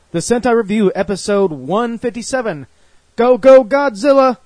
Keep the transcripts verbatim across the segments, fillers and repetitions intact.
The Sentai Review, episode one fifty-seven. Go, go, Godzilla!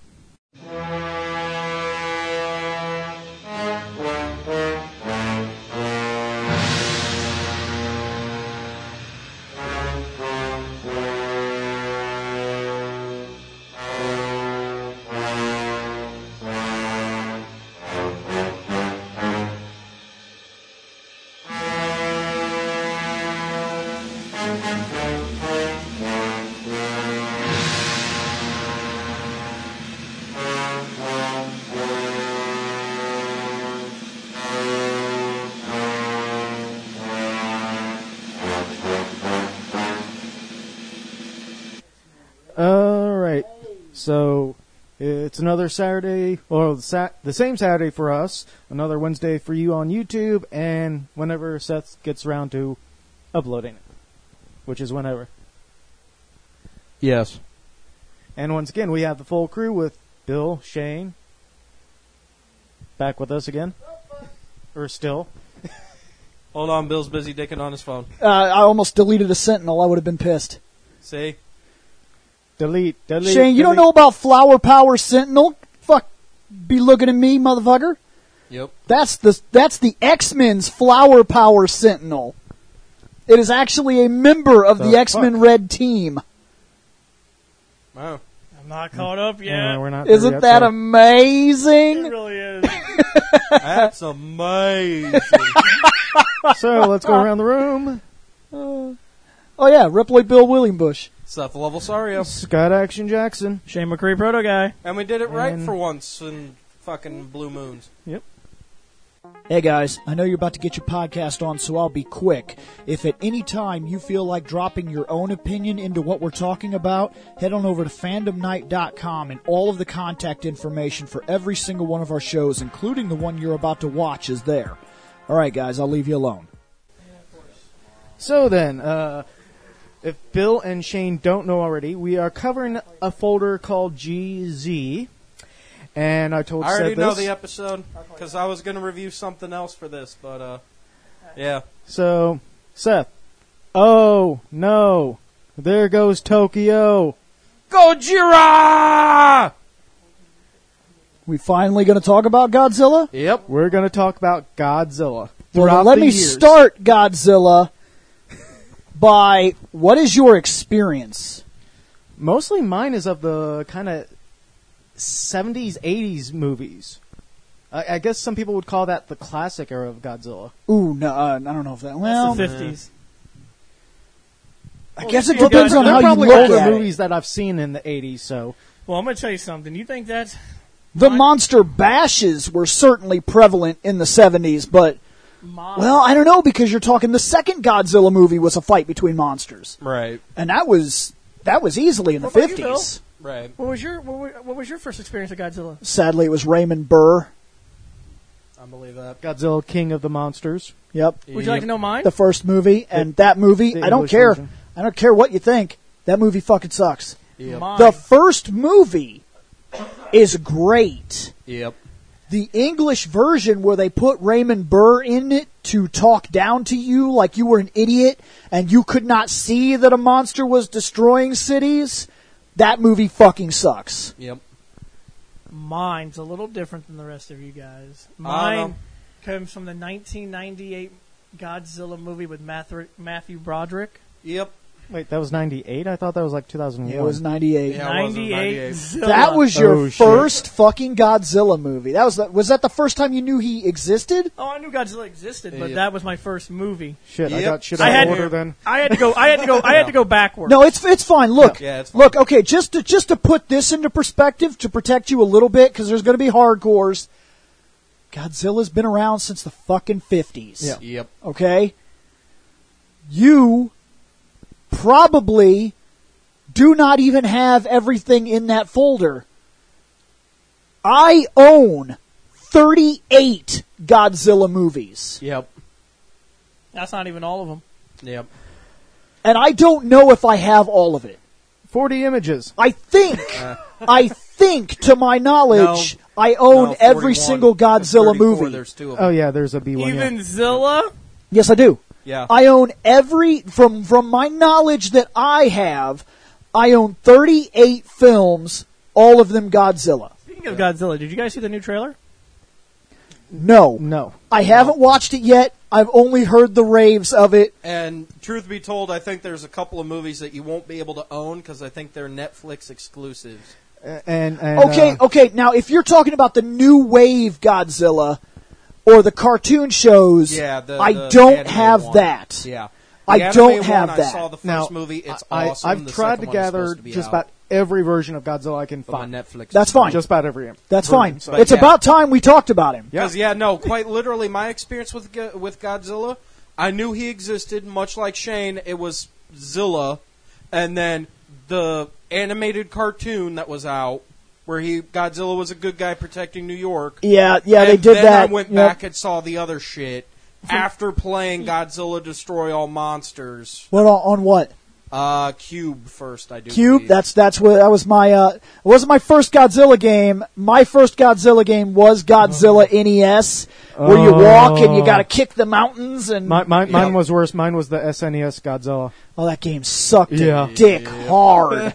Alright, so it's another Saturday, or the, sat- the same Saturday for us, another Wednesday for you on YouTube, and whenever Seth gets around to uploading it, which is whenever. Yes. And once again, we have the full crew with Bill, Shane, back with us again, or still. Hold on, Bill's busy dicking on his phone. Uh, I almost deleted a Sentinel. I would have been pissed. See? Delete, delete, Shane, you delete. don't know about Flower Power Sentinel? Fuck, be looking at me, motherfucker. Yep. That's the that's the X-Men's Flower Power Sentinel. It is actually a member of the, The X-Men fuck? Red Team. Wow. I'm not caught up yet. Yeah, we're not there Isn't yet, that so- It amazing? really is. That's amazing. So, let's go around the room. Oh yeah, Ripley Bill Williambush. Stuff level Sario. Scott Action Jackson. Shane McCree, proto guy. And we did it right And- for once in fucking Blue Moons. Yep. Hey guys, I know you're about to get your podcast on, so I'll be quick. If at any time you feel like dropping your own opinion into what we're talking about, head on over to fandom night dot com, and all of the contact information for every single one of our shows, including the one you're about to watch, is there. Alright guys, I'll leave you alone. So then, uh, if Bill and Shane don't know already, we are covering a folder called G Z. And I told I already Seth know this. the episode, because I was going to review something else for this, but, uh, yeah. So, Seth. Oh, no. There goes Tokyo. Gojira! We finally going to talk about Godzilla? Yep. We're going to talk about Godzilla. Well, Throughout let the me years. start Godzilla by, what is your experience? Mostly mine is of the kind of seventies, eighties movies. I, I guess some people would call that the classic era of Godzilla. Ooh, no, uh, I don't know if that, well, That's the fifties. I guess it Well, depends there- on There how are you probably look older at it. movies that I've seen in the eighties, so... Well, I'm going to tell you something. You think that's... The Mine- monster bashes were certainly prevalent in the seventies, but, mine? well, I don't know, because you're talking the second Godzilla movie was a fight between monsters. Right. And that was that was easily in the What about you, fifties. Right. What was your what, wa- what was your first experience with Godzilla? Sadly, it was Raymond Burr. I believe that. Godzilla, King of the Monsters. Yep. Would you like to know mine? The first movie, and that movie, the I don't English care. version. I don't care what you think. That movie fucking sucks. Yep. Mine. The first movie is great. Yep. The English version where they put Raymond Burr in it to talk down to you like you were an idiot and you could not see that a monster was destroying cities, that movie fucking sucks. Yep. Mine's a little different than the rest of you guys. I Mine don't know. comes from the nineteen ninety-eight Godzilla movie with Matthew, Matthew Broderick. Yep. Wait, that was ninety-eight? I thought that was like two thousand one. It was ninety-eight. Yeah, it was in ninety-eight. ninety-eight. Zilla. That was your Oh, shit. first fucking Godzilla movie. That was the, was that the first time you knew he existed? Oh, I knew Godzilla existed, but Yeah. that was my first movie. Shit, I Yep. got shit I out had- of order then. I had to go. I had to go. I had to go backwards. No, it's it's fine. Look, Yeah, it's fine. look. Okay, just to just to put this into perspective to protect you a little bit, because there's going to be hardcores. Godzilla's been around since the fucking fifties. Yeah. Yep. Okay, you probably do not even have everything in that folder. I own thirty-eight Godzilla movies. Yep. That's not even all of them. Yep. And I don't know if I have all of it. forty images. I think, Uh. I think, to my knowledge, I own No, every forty-one. single There's Godzilla thirty-four, movie. There's two of them. Oh, yeah, there's a B one. Even Yeah. Zilla. Yes, I do. Yeah. I own every, from, from my knowledge that I have, I own thirty-eight films, all of them Godzilla. Speaking of Godzilla, did you guys see the new trailer? No. No. I haven't watched it yet. I've only heard the raves of it. And truth be told, I think there's a couple of movies that you won't be able to own because I think they're Netflix exclusives. And, and Okay, uh, okay. Now, if you're talking about the new wave Godzilla or the cartoon shows, Yeah, the, I the don't anime have one. that. Yeah. I The don't anime have one, that. I saw the first now, movie. It's I, awesome. I've The tried second to one is gather supposed to be just out about every version of Godzilla I can from find. the Netflix. That's fine. Just about every. That's version, fine. so- But It's yeah. about time we talked about him. Because yeah, no, quite literally, my experience with Go- with Godzilla, I knew he existed. Much like Shane, it was Zilla, and then the animated cartoon that was out, where he Godzilla was a good guy protecting New York. Yeah, yeah, they And did then that. I went Yep. back and saw the other shit after playing Godzilla Destroy All Monsters. What on, on what? Uh, Cube first, I do. Cube. believe. That's that's what that was my. Uh, it wasn't my first Godzilla game. My first Godzilla game was Godzilla N E S, where you walk and you got to kick the mountains and. My, my, Mine Yep. was worse. Mine was the S N E S Godzilla. oh, that game sucked Yeah. a dick hard.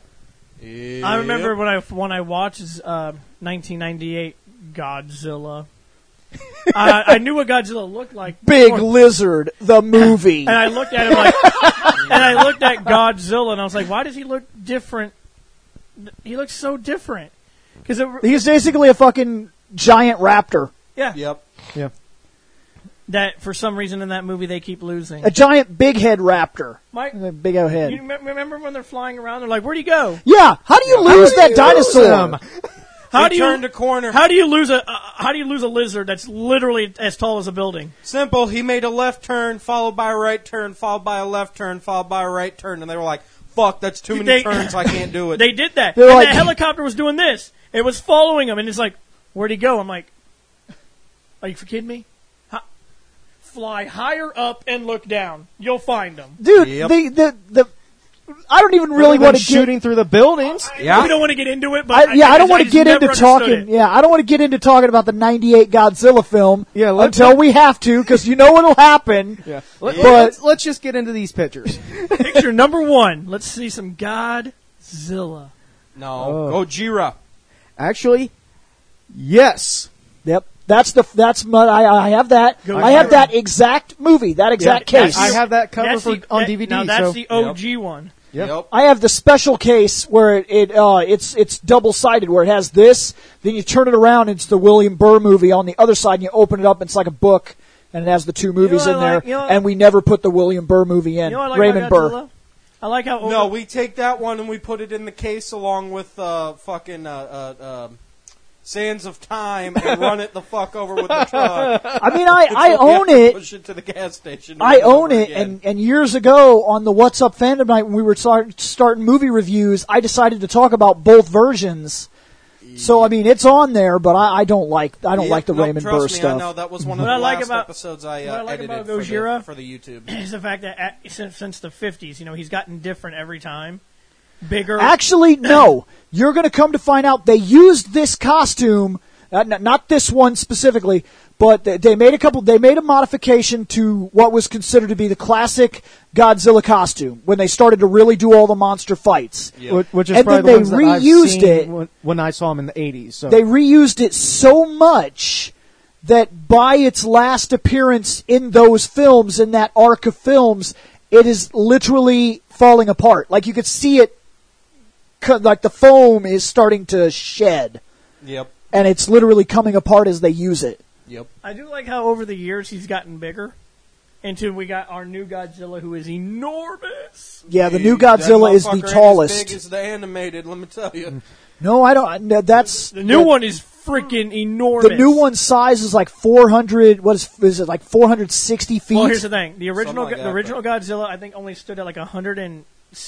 I remember when I when I watched uh, nineteen ninety-eight Godzilla. I, I knew what Godzilla looked like. Big before. Lizard, the movie. And I looked at him like, and I looked at Godzilla, and I was like, why does he look different? He looks so different. Because He's basically a fucking giant raptor. yeah, Yep. Yeah. that for some reason in that movie they keep losing. A giant big head raptor. Mike, A big old head. you me- remember when they're flying around? They're like, where'd he go? Yeah, how do you lose that dinosaur? How He do you turned a corner. How do you lose a uh, How do you lose a lizard that's literally as tall as a building? Simple. He made a left turn, followed by a right turn, followed by a left turn, followed by a right turn, and they were like, "Fuck, that's too many They- turns. I can't do it." They did that. They're and like- that helicopter was doing this. It was following him, and it's like, where'd he go? I'm like, are you kidding me? Hi- Fly higher up and look down. You'll find him. Dude, Yep. the, the, the, I don't even really They've want been to get... shooting through the buildings. Yeah. We don't want to get into it, but I, yeah, I don't want to just get never into understood talking. it. Yeah, I don't want to get into talking about the ninety-eight Godzilla film. Yeah, let- until we have to, because you know what'll happen. Yeah. Let, But- let's, let's just get into these pictures. Picture number one. Let's see some Godzilla. no, Oh. Gojira. Actually, yes. Yep, that's the that's my, I, I have that. Go I have Gojira. that exact movie, that exact Yeah, case. I have that cover That's for, the, on that- D V D. Now that's so the O G one. Yep. Yep. I have the special case where it, it uh, it's it's double sided, where it has this. Then you turn it around, it's the William Burr movie on the other side, and you open it up, and it's like a book, and it has the two movies what in I there. like? You know what- and we never put the William Burr movie in. You know what I like Raymond about Burr. Godzilla? I like how over, No, we take that one and we put it in the case along with uh, fucking uh, uh, um Sands of Time and run it the fuck over with the truck. I mean, I, I Until we have own to it. Push it to the gas station. to I run own over it, again. and, and years ago on the What's Up Fandom Night when we were start, starting movie reviews, I decided to talk about both versions. So I mean, it's on there, but I, I don't like I don't Yep, like the nope, Raymond trust Burr me, stuff. I know that was one of What the I like last about- episodes I, what I uh, like edited about for Gojira- the, for the YouTube. is the fact that at, since, since the fifties, you know, he's gotten different every time. Bigger. Actually, no. You're going to come to find out they used this costume, uh, n- not this one specifically, but they, they made a couple. They made a modification to what was considered to be the classic Godzilla costume when they started to really do all the monster fights. Yep. Which, which is And probably then the they ones that I've reused seen it. when, when I saw them in the eighties. So They reused it so much that by its last appearance in those films, in that arc of films, it is literally falling apart. Like you could see it, co- like the foam is starting to shed, Yep. and it's literally coming apart as they use it. Yep. I do like how over the years he's gotten bigger. Until we got our new Godzilla, who is enormous. Yeah, the new That Godzilla is motherfucker the ain't As tallest. big as the animated, let me tell you. No, I don't. no, That's The new the, one is freaking enormous. The new one's size is like four hundred. What is is it like four hundred sixty feet? Well, here's the thing: the original, like the that, original Godzilla, I think, only stood at like one hundred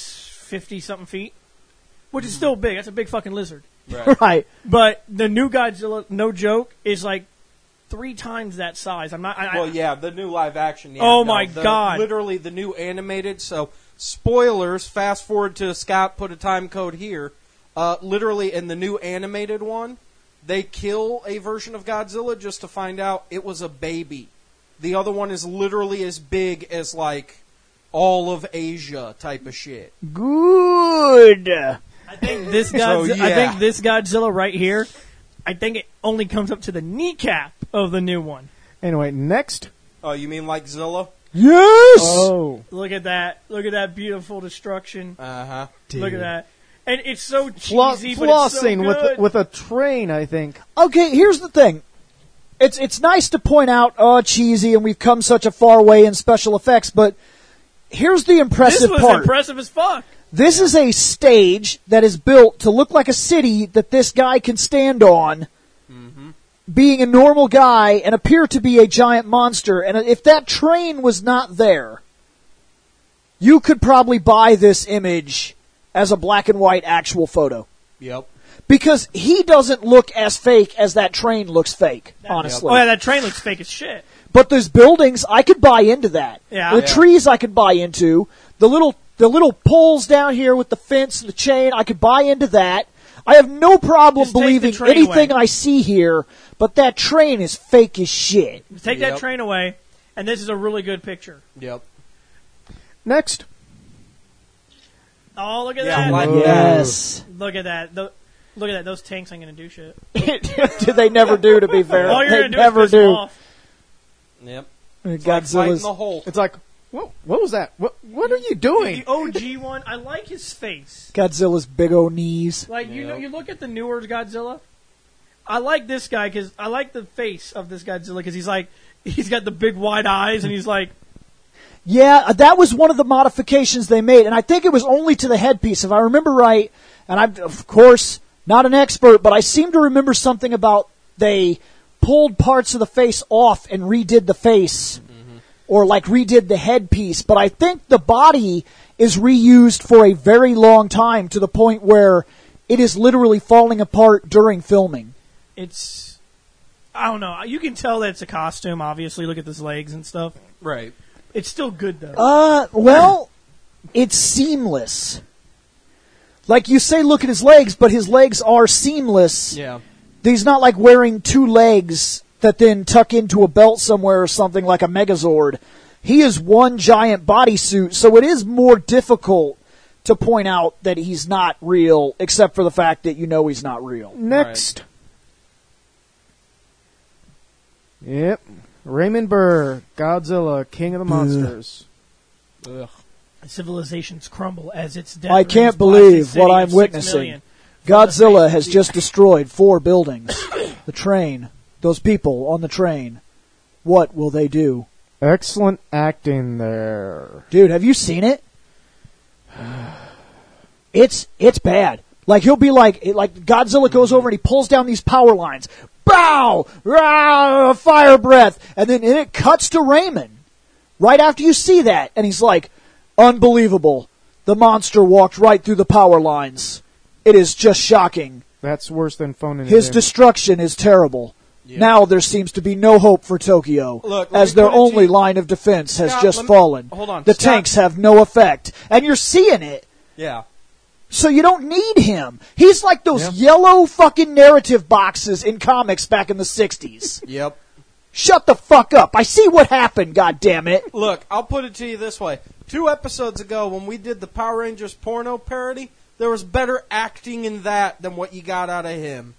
fifty something feet, which is still big. That's a big fucking lizard. Right. right. But the new Godzilla, no joke, is like three times that size. I'm not. I, Well, I, yeah, the new live action. Yeah, Oh no, my the- God. Literally the new animated. So, spoilers. Fast forward to Scott. Put a time code here. Uh, literally, in the new animated one, they kill a version of Godzilla just to find out it was a baby The other one is literally as big as like all of Asia type of shit. Good. I think this So, Godzi- I yeah. think this Godzilla right here, I think it only comes up to the kneecap of the new one. Anyway, next. Oh, you mean like Zilla? Yes. Oh, Look at that. Look at that beautiful destruction. Uh huh. Look at that. And it's so Flo- cheesy, but it's so flossing with good. with a train, I think. Okay, here's the thing. It's it's nice to point out, oh, cheesy, and we've come such a far way in special effects, but here's the this impressive was part. impressive as fuck. This is a stage that is built to look like a city that this guy can stand on, being a normal guy and appear to be a giant monster. And if that train was not there, you could probably buy this image as a black and white actual photo. Yep. Because he doesn't look as fake as that train looks fake, honestly. Oh yeah, that train looks fake as shit. But those buildings, I could buy into that. Yeah. The Yeah. trees, I could buy into. The little, the little poles down here with the fence and the chain, I could buy into that. I have no problem Just take the believing train anything away. I see here, but that train is fake as shit. Take Yep. that train away, and this is a really good picture. Yep. Next. Oh, look at Yeah, that! like Yes. Look at that! Tho- look at that! Those tanks ain't gonna do shit. do they never do, to be fair? All you're they gonna do never is piss 'em do. off. Yep. Like fighting Godzilla's. the Hulk. It's like, what? What was that? What? What are you doing? The O G one, I like his face. Godzilla's big old knees. Like you know, Yep. you look at the newer Godzilla. I like this guy because I like the face of this Godzilla because he's like he's got the big wide eyes and he's like Yeah, that was one of the modifications they made, and I think it was only to the headpiece, if I remember right. And I'm, of course, not an expert, but I seem to remember something about they pulled parts of the face off and redid the face, mm-hmm. or like redid the headpiece. But I think the body is reused for a very long time to the point where it is literally falling apart during filming. it's I don't know. You can tell that it's a costume. Obviously, look at his legs and stuff. Right. It's still good though. Uh, well, it's seamless. Like you say, look at his legs, but his legs are seamless. Yeah. He's not like wearing two legs that then tuck into a belt somewhere or something like a Megazord. He is one giant bodysuit, so it is more difficult to point out that he's not real, except for the fact that you know he's not real. Next. Yep. Raymond Burr, Godzilla, King of the Monsters. Ugh. Civilizations crumble as its death I can't rings believe blast a what city I'm of six witnessing. million. Godzilla has just destroyed four buildings. The train, those people on the train. What will they do? Excellent acting there. Dude, have you seen it? It's it's bad. Like he'll be like like Godzilla goes over and he pulls down these power lines. Bow! Rah, fire breath. And then and it cuts to Raymond. Right after you see that. And he's like, unbelievable. The monster walked right through the power lines. It is just shocking. That's worse than phoning His it in. destruction is terrible. Yeah. Now there seems to be no hope for Tokyo, Look, let as me their put it to only you- line of defense has Scott, just let me- fallen. hold on, The Scott. tanks have no effect. And you're seeing it. Yeah. So you don't need him. He's like those Yeah. yellow fucking narrative boxes in comics back in the sixties. Yep. Shut the fuck up. I see what happened, God damn it. Look, I'll put it to you this way. Two episodes ago, when we did the Power Rangers porno parody, there was better acting in that than what you got out of him.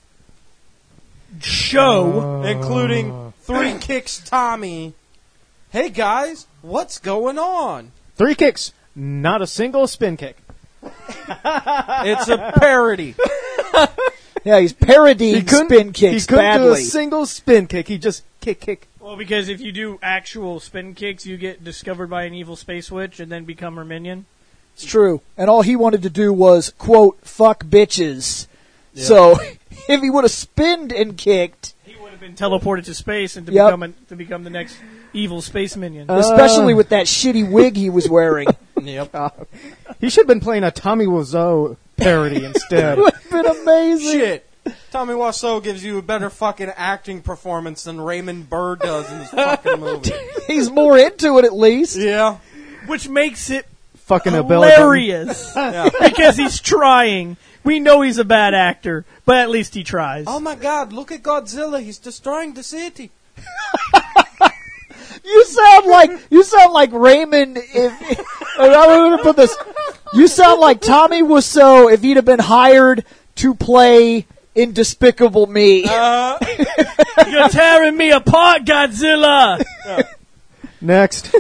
Show. Including Three Kicks Tommy. Hey guys, what's going on? Three kicks, not a single spin kick. It's a parody. Yeah, he's parodying spin he kicks couldn't do a badly. single spin kick. He just kick, kick. Well, because if you do actual spin kicks, you get discovered by an evil space witch and then become her minion. It's true. And all he wanted to do was, quote, fuck bitches. So, if he would have spinned and kicked, He would have been teleported to space and to Yep. become a, to become the next evil space minion. Uh, especially with that shitty wig he was wearing, Yep. He should have been playing a Tommy Wiseau parody instead. would have been amazing. Shit. Tommy Wiseau gives you a better fucking acting performance than Raymond Burr does in this fucking movie. He's more into it at least. Yeah. Which makes it Fucking a belly button. hilarious. Yeah. Because he's trying. We know he's a bad actor, but at least he tries. Oh my god, look at Godzilla. He's destroying the city. You sound like you sound like Raymond. If, if I'm going to put this, you sound like Tommy Wiseau if he'd have been hired to play in Despicable Me. Uh, You're tearing me apart, Godzilla. Next.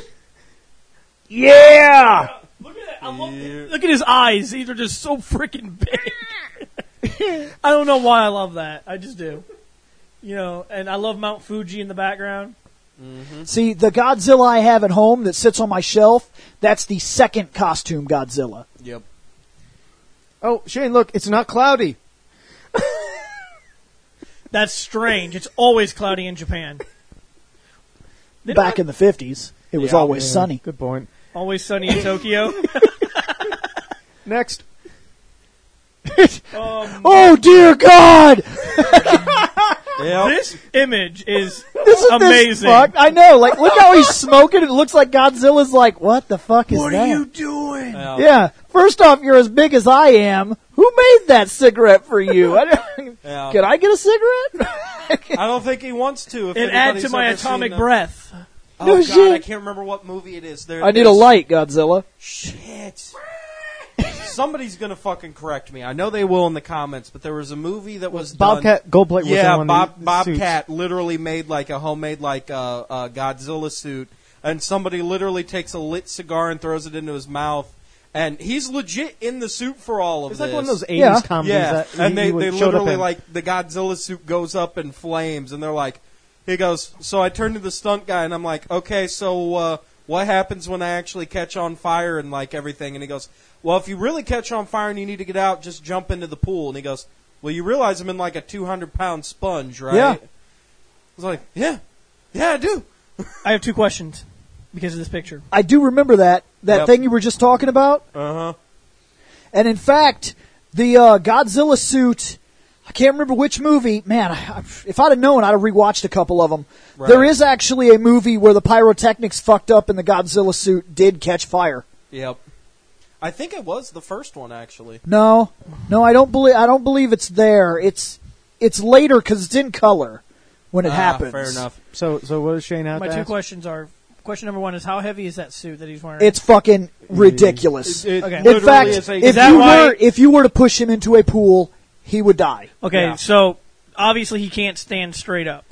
Yeah. Look at that. I love it. Look at his eyes. These are just so freaking big. I don't know why I love that. I just do. You know, and I love Mount Fuji in the background. mm-hmm. See, the Godzilla I have at home that sits on my shelf, that's the second costume Godzilla. Yep. Oh, Shane, look, it's not cloudy. That's strange. It's always cloudy in Japan. They don't Back have- in the fifties, it was Yeah, always Yeah, sunny. Good point. always sunny in Tokyo. Next. um, Oh, dear God! Yep. this image is This is amazing. This fuck. I know. Like, look how he's smoking. It looks like Godzilla's like, what the fuck is What that? are you doing? Yeah. Yeah. First off, you're as big as I am. Who made that cigarette for you? I don't, Yeah. Can I get a cigarette? I don't think he wants to. If It adds anybody's to my ever atomic seen, uh, breath. Oh No God, shit. I can't remember what movie it is. There, I need a there's- light, Godzilla. Shit. Somebody's gonna fucking correct me. I know they will in the comments, but there was a movie that was done- Bobcat Goldthwait was Yeah, in one Bob, of the Bobcat literally made like a homemade like uh, uh, Godzilla suit, and somebody literally takes a lit cigar and throws it into his mouth, and he's legit in the suit for all of It's this. like one of those eighties Yeah. comedies Yeah, that and he- they, he would- they showed up literally in. like the Godzilla suit goes up in flames, and they're like, he goes. So I turned to the stunt guy, and I'm like, okay, so uh, what happens when I actually catch on fire and like everything? And he goes, well, if you really catch on fire and you need to get out, just jump into the pool. And he goes, well, you realize I'm in like a two hundred pound sponge, right? Yeah. I was like, yeah, yeah, I do. I have two questions because of this picture. I do remember that. That Yep. thing you were just talking about. Uh huh. And in fact, the uh, Godzilla suit, I can't remember which movie. Man, I, I, if I'd have known, I'd have rewatched a couple of them. Right. There is actually a movie where the pyrotechnics fucked up and the Godzilla suit did catch fire. Yep. I think it was the first one actually. No, no, I don't believe. I don't believe it's there. It's it's later because it's in color when it Ah, happens. Fair enough. So, so what does Shane have My to two ask? questions are: question number one is how heavy is that suit that he's wearing? It's fucking ridiculous. It, it Okay. literally In fact, is a- if that you why- were if you were to push him into a pool, he would die. okay, Yeah. so obviously he can't stand straight up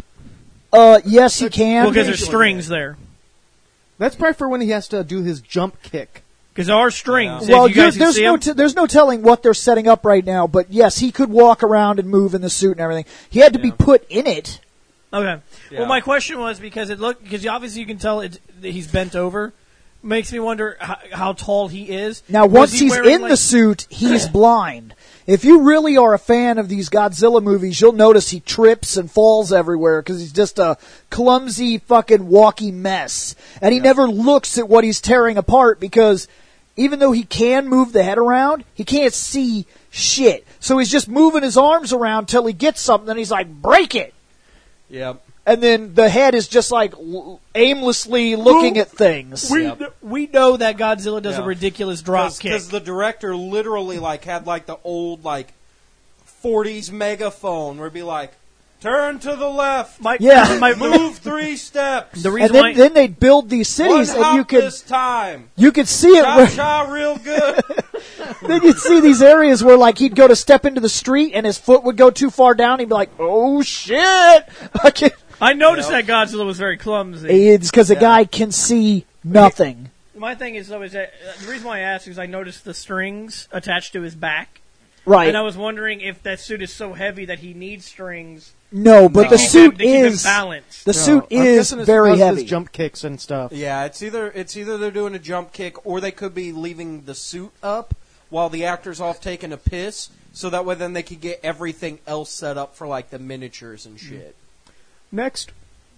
Uh, yes, he can. because there's strings there. That's probably for when he has to do his jump kick. Because there are strings. Yeah. Well, if you guys you're- there's can see no 'em. t- there's no telling what they're setting up right now, but yes, he could walk around and move in the suit and everything. He had to be Yeah. put in it. Okay. Yeah. Well, my question was because it looked because obviously you can tell it, that he's bent over. Makes me wonder how, how tall he is. Now, Was once he he's wearing, in like- the suit, he's blind. If you really are a fan of these Godzilla movies, you'll notice he trips and falls everywhere because he's just a clumsy fucking walky mess. And he never looks at what he's tearing apart because even though he can move the head around, he can't see shit. So he's just moving his arms around till he gets something and he's like, break it! Yep. And then the head is just like l- aimlessly looking at things. We, Yep. kn- we know that Godzilla does Yeah. a ridiculous drop kick. Because the director literally like had like the old like forties megaphone where it'd be like, turn to the left, My, Yeah. my, move three steps, the reason And why then, then they'd build these cities one and hop you could this time, you could see it cha where, cha real good. then you'd see these areas where like he'd go to step into the street and his foot would go too far down. He'd be like, "Oh shit!" I can't- I noticed Yep. that Godzilla was very clumsy. It's because the Yeah. guy can see nothing. My thing is though is that uh, the reason why I asked is I noticed the strings attached to his back, Right? and I was wondering if that suit is so heavy that he needs strings. No, but to the keep suit him, to keep him is balanced. the No, suit I'm is guessing it's very because of his heavy. jump kicks and stuff. Yeah, it's either it's either they're doing a jump kick or they could be leaving the suit up while the actor's off taking a piss, so that way then they could get everything else set up for like the miniatures and shit. Next,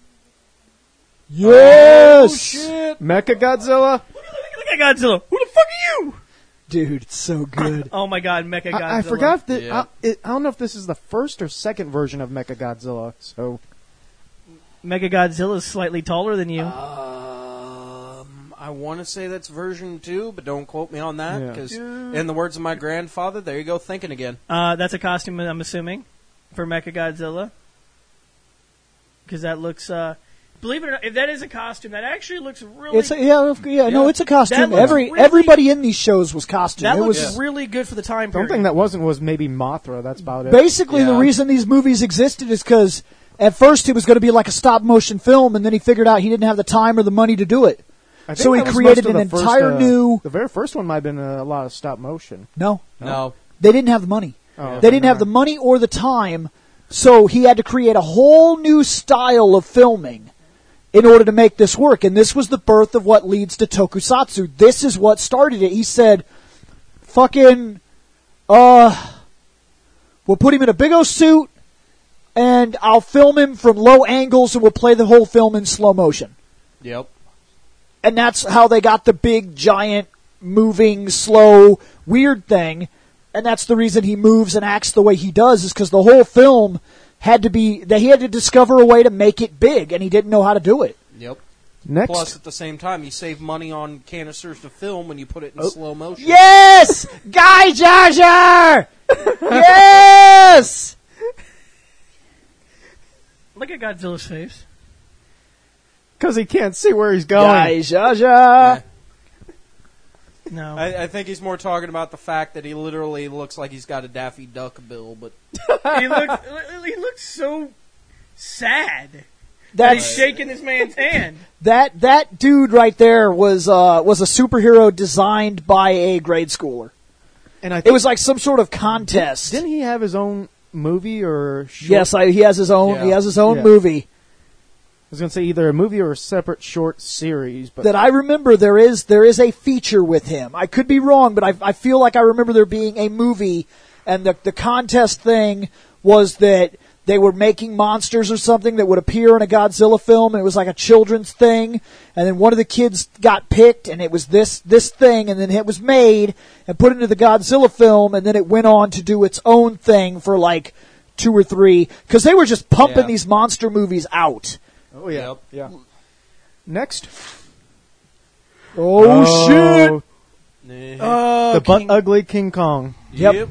Yes, Oh shit! Mecha Godzilla. Look at Godzilla. Who the fuck are you? dude, it's so good. Oh my god, Mecha Godzilla. I, I forgot if the, Yeah. I, it, I don't know if this is the first or second version of Mecha Godzilla. So Mecha Godzilla is slightly taller than you. Um, I want to say that's version two, but don't quote me on that Yeah. because, in the words of my grandfather, there you go thinking again. Uh, that's a costume, I'm assuming, for Mecha Godzilla. Because that looks, uh, believe it or not, if that is a costume, that actually looks really. It's a, yeah, yeah, no, it's a costume. looks Every really- everybody in these shows was costumed. that It looks was really good for the time period. Something that wasn't was maybe Mothra. That's about it. basically the Yeah. reason these movies existed is because at first it was going to be like a stop motion film, and then he figured out he didn't have the time or the money to do it. I think So he that was created most of an the first, entire uh, new- The very first one might have been a lot of stop motion. No, No. they didn't have the money. Oh, They didn't have the money or the time, so he had to create a whole new style of filming in order to make this work. And this was the birth of what leads to tokusatsu. This is what started it. He said, fucking, uh, we'll put him in a big O suit, and I'll film him from low angles, and we'll play the whole film in slow motion. Yep. And that's how they got the big, giant, moving, slow, weird thing. And that's the reason he moves and acts the way he does, is because the whole film had to be, that he had to discover a way to make it big, and he didn't know how to do it. Yep. Next, Plus, at the same time, you save money on canisters to film when you put it in slow motion. Yes! Guy Jar Jar! Yes! Look at Godzilla's face. because he can't see where he's going. Guy Jar Jar! No. I, I think he's more talking about the fact that he literally looks like he's got a Daffy Duck bill, but he looks he looks so sad. That That's he's shaking this man's hand. that that dude right there was uh, was a superhero designed by a grade schooler. And I It think, was like some sort of contest. didn't he have his own movie or short? Yes, I, he has his own. He Yeah. has his own Yeah. movie. I was going to say either a movie or a separate short series, but That I remember there is there is a feature with him. I could be wrong, but I, I feel like I remember there being a movie, and the the contest thing was that they were making monsters or something that would appear in a Godzilla film, and it was like a children's thing. And then one of the kids got picked, and it was this this thing, and then it was made and put into the Godzilla film, and then it went on to do its own thing for like two or three, because they were just pumping Yeah. these monster movies out. oh yeah, Yep. yeah. Next, Oh, shit! Nah. Oh, the butt King- ugly King Kong. Yep.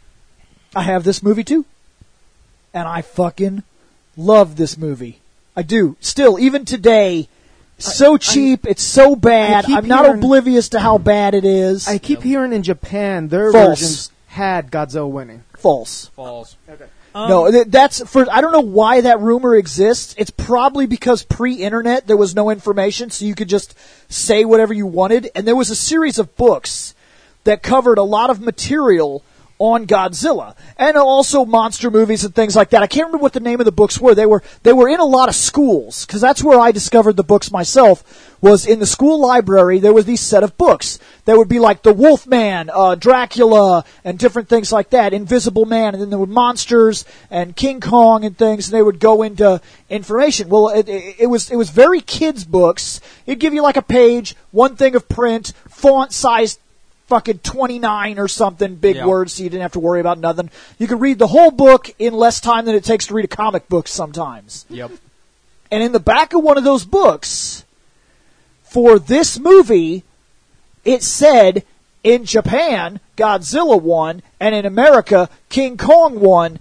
I have this movie too. And I fucking love this movie. I do. Still, even today, so cheap, it's so bad. I keep I'm not hearing- oblivious to how bad it is. I keep hearing in Japan their False. versions had Godzilla winning. False. Falls. um, No, th- that's for. I don't know why that rumor exists. It's probably because pre-internet there was no information, so you could just say whatever you wanted. And there was a series of books that covered a lot of material on Godzilla, and also monster movies and things like that. I can't remember what the name of the books were. They were they were in a lot of schools, because that's where I discovered the books myself. Was in the school library. There was these set of books that would be like the Wolfman, uh, Dracula, and different things like that. Invisible Man, and then there were monsters and King Kong and things. And they would go into information. Well, it, it, it was it was very kids books. It'd give you like a page, one thing of print, font size fucking twenty-nine or something, big Yeah. words, so you didn't have to worry about nothing. You could read the whole book in less time than it takes to read a comic book sometimes. Yep. And in the back of one of those books, for this movie, it said, in Japan, Godzilla won, and in America, King Kong won.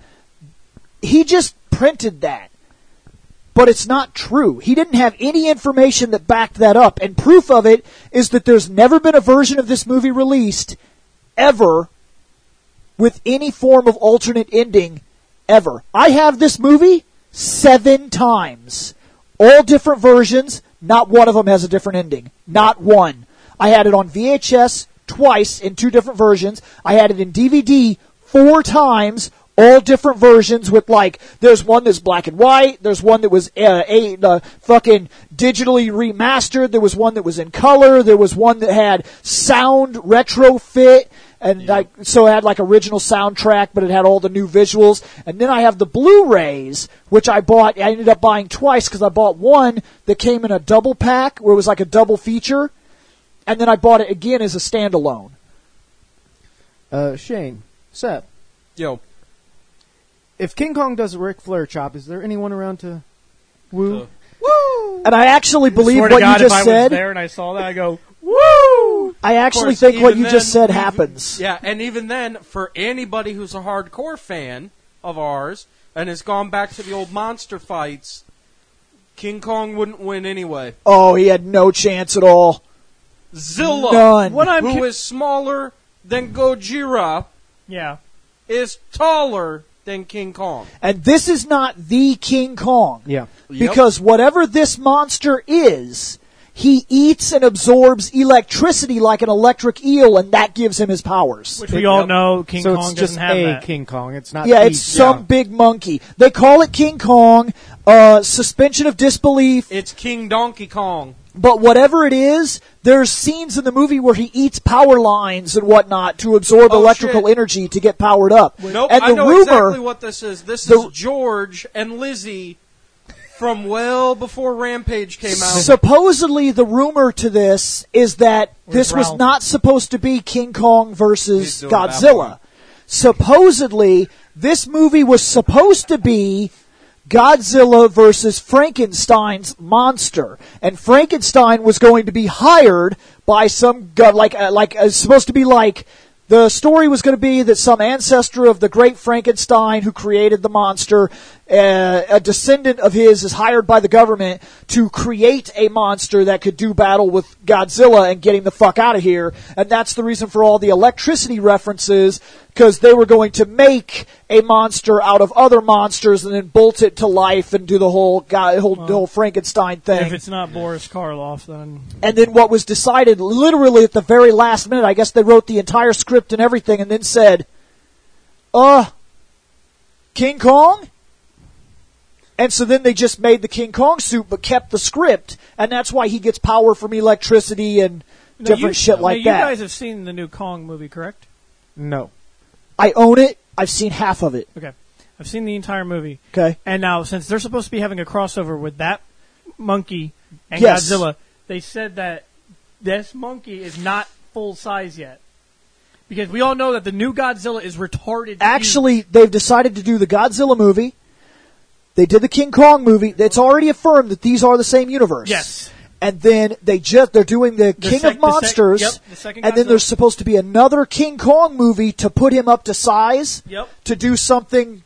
He just printed that. But it's not true. He didn't have any information that backed that up. And proof of it is that there's never been a version of this movie released, ever, with any form of alternate ending, ever. I have this movie seven times. All different versions. Not one of them has a different ending. Not one. I had it on V H S twice in two different versions. I had it in D V D four times. All different versions with, like, there's one that's black and white, there's one that was uh, a, uh, fucking digitally remastered, there was one that was in color, there was one that had sound retrofit, and like, so it had like original soundtrack, but it had all the new visuals. And then I have the Blu-rays, which I bought, I ended up buying twice, because I bought one that came in a double pack, where it was like a double feature, and then I bought it again as a standalone. Uh, Shane, Seth, Yo. if King Kong does a Ric Flair chop, is there anyone around to woo? Uh, Woo! And I actually believe swear what to God, you if I just was said. there and I saw that, I go, woo! I actually course, think what even you just then, said even- happens. Yeah, and even then, for anybody who's a hardcore fan of ours and has gone back to the old monster fights, King Kong wouldn't win anyway. Oh, he had no chance at all. Zilla, None. What I'm who cu- is smaller than Gojira, yeah. is taller than King Kong. And this is not the King Kong. Yeah. Because whatever this monster is, he eats and absorbs electricity like an electric eel, and that gives him his powers. Which we all Yep. know King so Kong it's just doesn't have a that. King Kong. It's not. Yeah, the- it's some yeah. big monkey. They call it King Kong, uh, suspension of disbelief, It's King Donkey Kong. but whatever it is, there's scenes in the movie where he eats power lines and whatnot to absorb Oh, electrical shit. energy to get powered up. Nope, and I the know rumor, exactly what this is. This the- is George and Lizzie from well before Rampage came out. supposedly the rumor to this is that Where's this was Ralph? not supposed to be King Kong He's versus doing that Godzilla. one. Supposedly, this movie was supposed to be Godzilla versus Frankenstein's monster, and Frankenstein was going to be hired by some god, like uh, like uh, supposed to be like. The story was going to be that some ancestor of the great Frankenstein who created the monster, uh, a descendant of his, is hired by the government to create a monster that could do battle with Godzilla and get him the fuck out of here. And that's the reason for all the electricity references, because they were going to make a monster out of other monsters and then bolt it to life and do the whole guy, whole, the whole Frankenstein thing. If it's not Boris Karloff, then And then what was decided literally at the very last minute, I guess they wrote the entire script and everything and then said, uh, King Kong? And so then they just made the King Kong suit but kept the script, and that's why he gets power from electricity and Now, different you, shit now, like you that. guys have seen the new Kong movie, correct? No. I own it. I've seen half of it. Okay, I've seen the entire movie. Okay. And now, since they're supposed to be having a crossover with that monkey and Yes. Godzilla, they said that this monkey is not full size yet. Because we all know that the new Godzilla is retarded. Actually, they've decided to do the Godzilla movie. They did the King Kong movie. It's already affirmed that these are the same universe. Yes. And then they just they're doing the The King sec- of the sec- Monsters, yep, the second and then Godzilla. there's supposed to be another King Kong movie to put him up to size Yep. to do something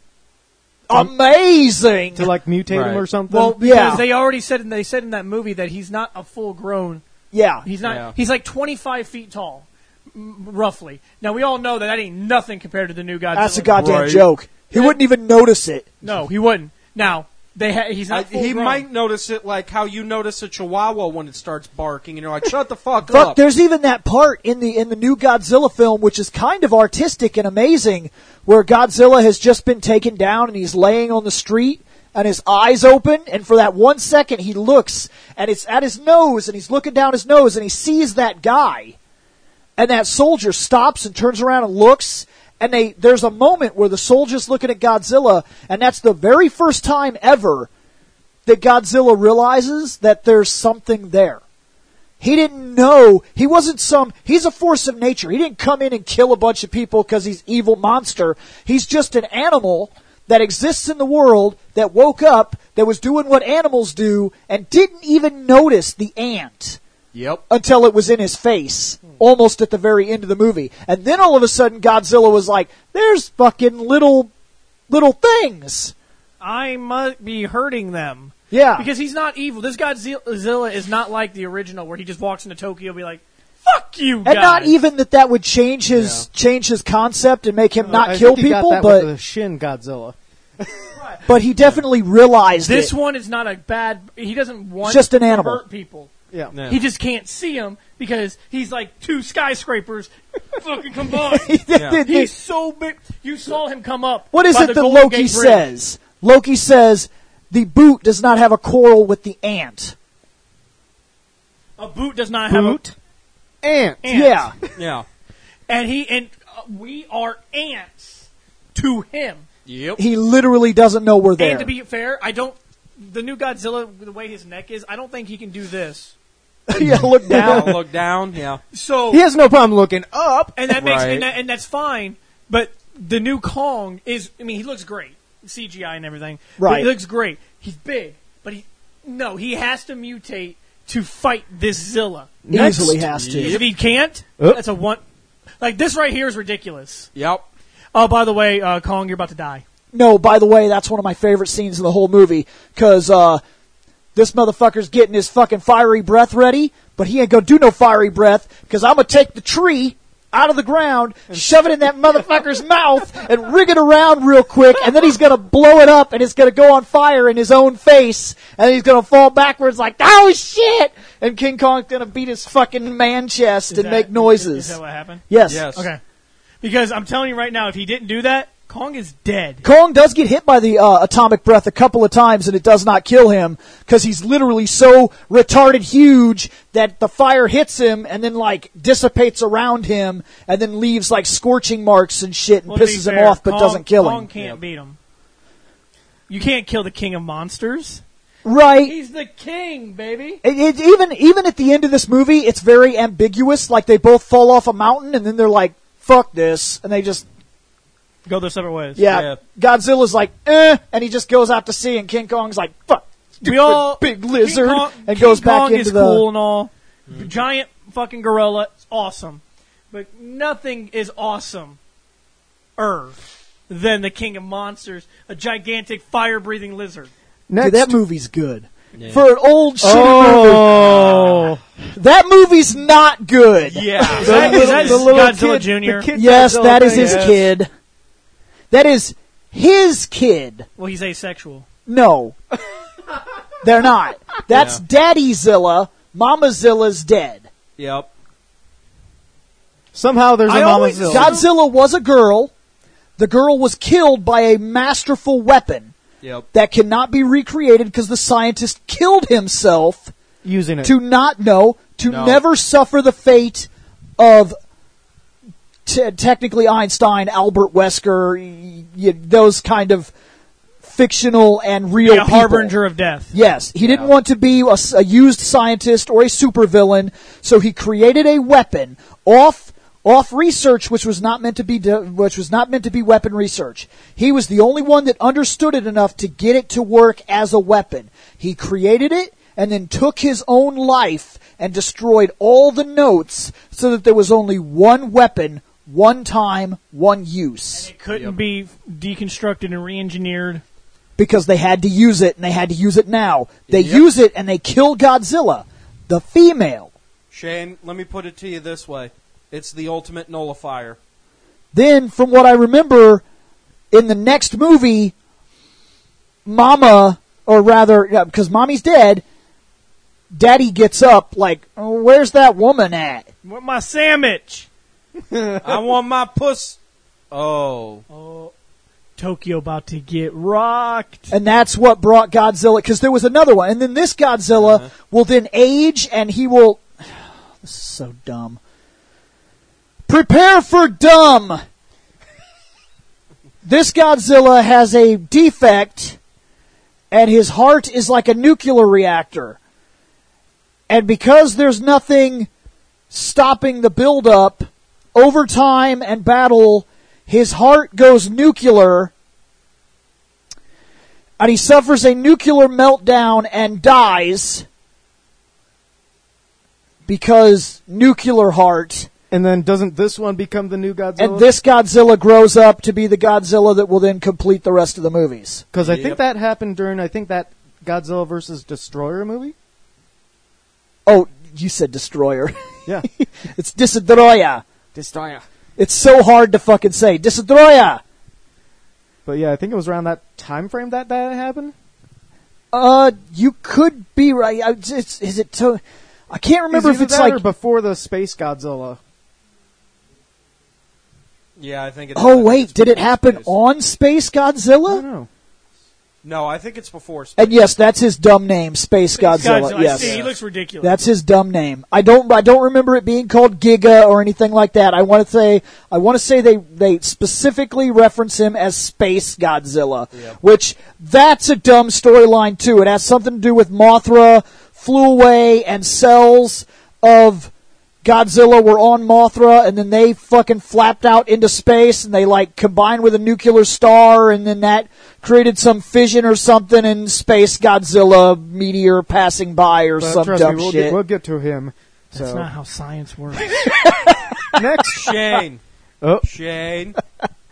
amazing. To like mutate Right. him or something. Well, because Yeah. they already said they said in that movie that he's not a full grown. yeah, He's not. Yeah. He's like twenty-five feet tall, m- roughly. Now we all know that that ain't nothing compared to the new Godzilla. that's a goddamn Right. joke. He wouldn't even notice it. No, he wouldn't. Now they ha- he's I, not. full he grown. might notice it like how you notice a chihuahua when it starts barking, and you're like, shut the fuck Fuck, up. there's even that part in the in the new Godzilla film, which is kind of artistic and amazing, where Godzilla has just been taken down and he's laying on the street and his eyes open, and for that one second he looks and it's at his nose and he's looking down his nose and he sees that guy, and that soldier stops and turns around and looks. And they, there's a moment where the soldier's looking at Godzilla, and that's the very first time ever that Godzilla realizes that there's something there. He didn't know. He wasn't some. He's a force of nature. He didn't come in and kill a bunch of people because he's evil monster. He's just an animal that exists in the world that woke up, that was doing what animals do, and didn't even notice the ant Yep. until it was in his face, almost at the very end of the movie. And then all of a sudden Godzilla was like, there's fucking little, little things. I must be hurting them. Yeah. Because he's not evil. This Godzilla is not like the original where he just walks into Tokyo and be like, fuck you, and guys. not even that that would change his change his concept and make him not I kill think he got people, that but with the Shin Godzilla. but he definitely realized This it. one is not a bad. He doesn't want Just an to animal. hurt people. Yeah. Yeah. He just can't see them because he's like two skyscrapers fucking combined. Yeah. He's so big. You saw him come up. What is by it the that Golden Loki Gate Bridge. says? Loki says the boot does not have a quarrel with the ant. A boot does not have Boot. Ant. a ant. Yeah. Yeah. and he and uh, we are ants to him. Yep. He literally doesn't know we're there. And to be fair, I don't. The new Godzilla, the way his neck is, I don't think he can do this. yeah, look down. Now look down. Yeah. So He has no problem looking up. and that makes Right. and, that, and that's fine. But the new Kong is. I mean, he looks great, C G I and everything. But Right. he looks great. He's big, but he no. He has to mutate to fight this Zilla. Easily has to. If he can't, Oh. that's a one. Like this right here is ridiculous. Yep. Oh, by the way, uh, Kong, you're about to die. No, by the way, that's one of my favorite scenes in the whole movie because uh, this motherfucker's getting his fucking fiery breath ready, but he ain't gonna do no fiery breath, because I'm gonna take the tree out of the ground, shove it in that motherfucker's mouth, and rig it around real quick, and then he's gonna blow it up, and it's gonna go on fire in his own face, and he's gonna fall backwards like, oh shit! And King Kong's gonna beat his fucking man chest Is and that- make noises. Is that what happened? Yes. Yes. Okay. Because I'm telling you right now, if he didn't do that, Kong is dead. Kong does get hit by the uh, atomic breath a couple of times, and it does not kill him because he's literally so retarded huge that the fire hits him and then like dissipates around him and then leaves like scorching marks and shit and Well, to be pisses him fair, off, but Kong- doesn't kill Kong him. can't Yep. beat him. You can't kill the king of monsters. Right. He's the king, baby. It, it, even even at the end of this movie, it's very ambiguous. Like they both fall off a mountain and then they're like, "Fuck this," and they just Go their separate ways. yeah. Yeah. Godzilla's like, "Eh," and he just goes out to sea, and King Kong's like, "Fuck." We all big lizard King Kong, and King goes back Kong into is the cool and all. Giant fucking gorilla, it's awesome, but nothing is awesome er than the king of monsters, a gigantic fire-breathing lizard. Next, Dude, that movie's good. Yeah. For an old shitty oh, movie, that movie's not good. Yeah. Is that, is that the little Godzilla kid- Junior? the kid Yes, Godzilla that is thing, his yes. kid. That is his kid. Well, he's asexual. No, they're not. That's Yeah. Daddy Zilla. Mama Zilla's dead. Yep. Somehow there's a I Mama always Zilla. Godzilla was a girl. The girl was killed by a masterful weapon Yep. that cannot be recreated because the scientist killed himself using it. to not know, to No. never suffer the fate of t- technically Einstein, Albert Wesker, y- y- those kind of fictional and real Yeah, a people. harbinger of death. Yes, he didn't Yeah. want to be a, s- a used scientist or a supervillain, so he created a weapon off off research, which was not meant to be de- which was not meant to be weapon research. He was the only one that understood it enough to get it to work as a weapon. He created it and then took his own life and destroyed all the notes so that there was only one weapon, one time, one use. It couldn't Yep. be deconstructed and re-engineered. Because they had to use it, and they had to use it now. They Yep. use it, and they kill Godzilla, the female. Shane, let me put it to you this way. It's the ultimate nullifier. Then, from what I remember, in the next movie, Mama, or rather, yeah, because Mommy's dead, Daddy gets up like, oh, where's that woman at? What my sandwich? I want my puss. Oh. Oh, Tokyo about to get rocked. And that's what brought Godzilla, because there was another one. And then this Godzilla Uh-huh. will then age, and he will... This is so dumb. Prepare for dumb! This Godzilla has a defect, and his heart is like a nuclear reactor. And because there's nothing stopping the buildup, over time and battle, his heart goes nuclear, and he suffers a nuclear meltdown and dies because nuclear heart. And then doesn't this one become the new Godzilla? And this Godzilla grows up to be the Godzilla that will then complete the rest of the movies. Because I Yep. think that happened during, I think, that Godzilla versus Destroyer movie. Oh, you said Destroyer. Yeah. It's Destroyer. Destroyer. It's so hard to fucking say. Destroyer! But yeah, I think it was around that time frame that that happened. Uh, you could be right. I- It's, is it to... I can't remember if either it's that like... or before the Space Godzilla. Yeah, I think it is. I Oh, think wait, it's did it before happen Space. on Space I Godzilla? don't know. No, I think it's before Space. And yes, that's his dumb name, Space Godzilla. I Yes. see, he looks ridiculous. That's his dumb name. I don't. I don't remember it being called Giga or anything like that. I want to say. I want to say they they specifically reference him as Space Godzilla, Yep. which that's a dumb storyline too. It has something to do with Mothra flew away and cells of Godzilla were on Mothra, and then they fucking flapped out into space, and they like combined with a nuclear star, and then that created some fission or something, and Space Godzilla meteor passing by or But some trust dumb me, we'll shit. get, we'll get to him. That's So not how science works. next, Shane. oh, Shane. I know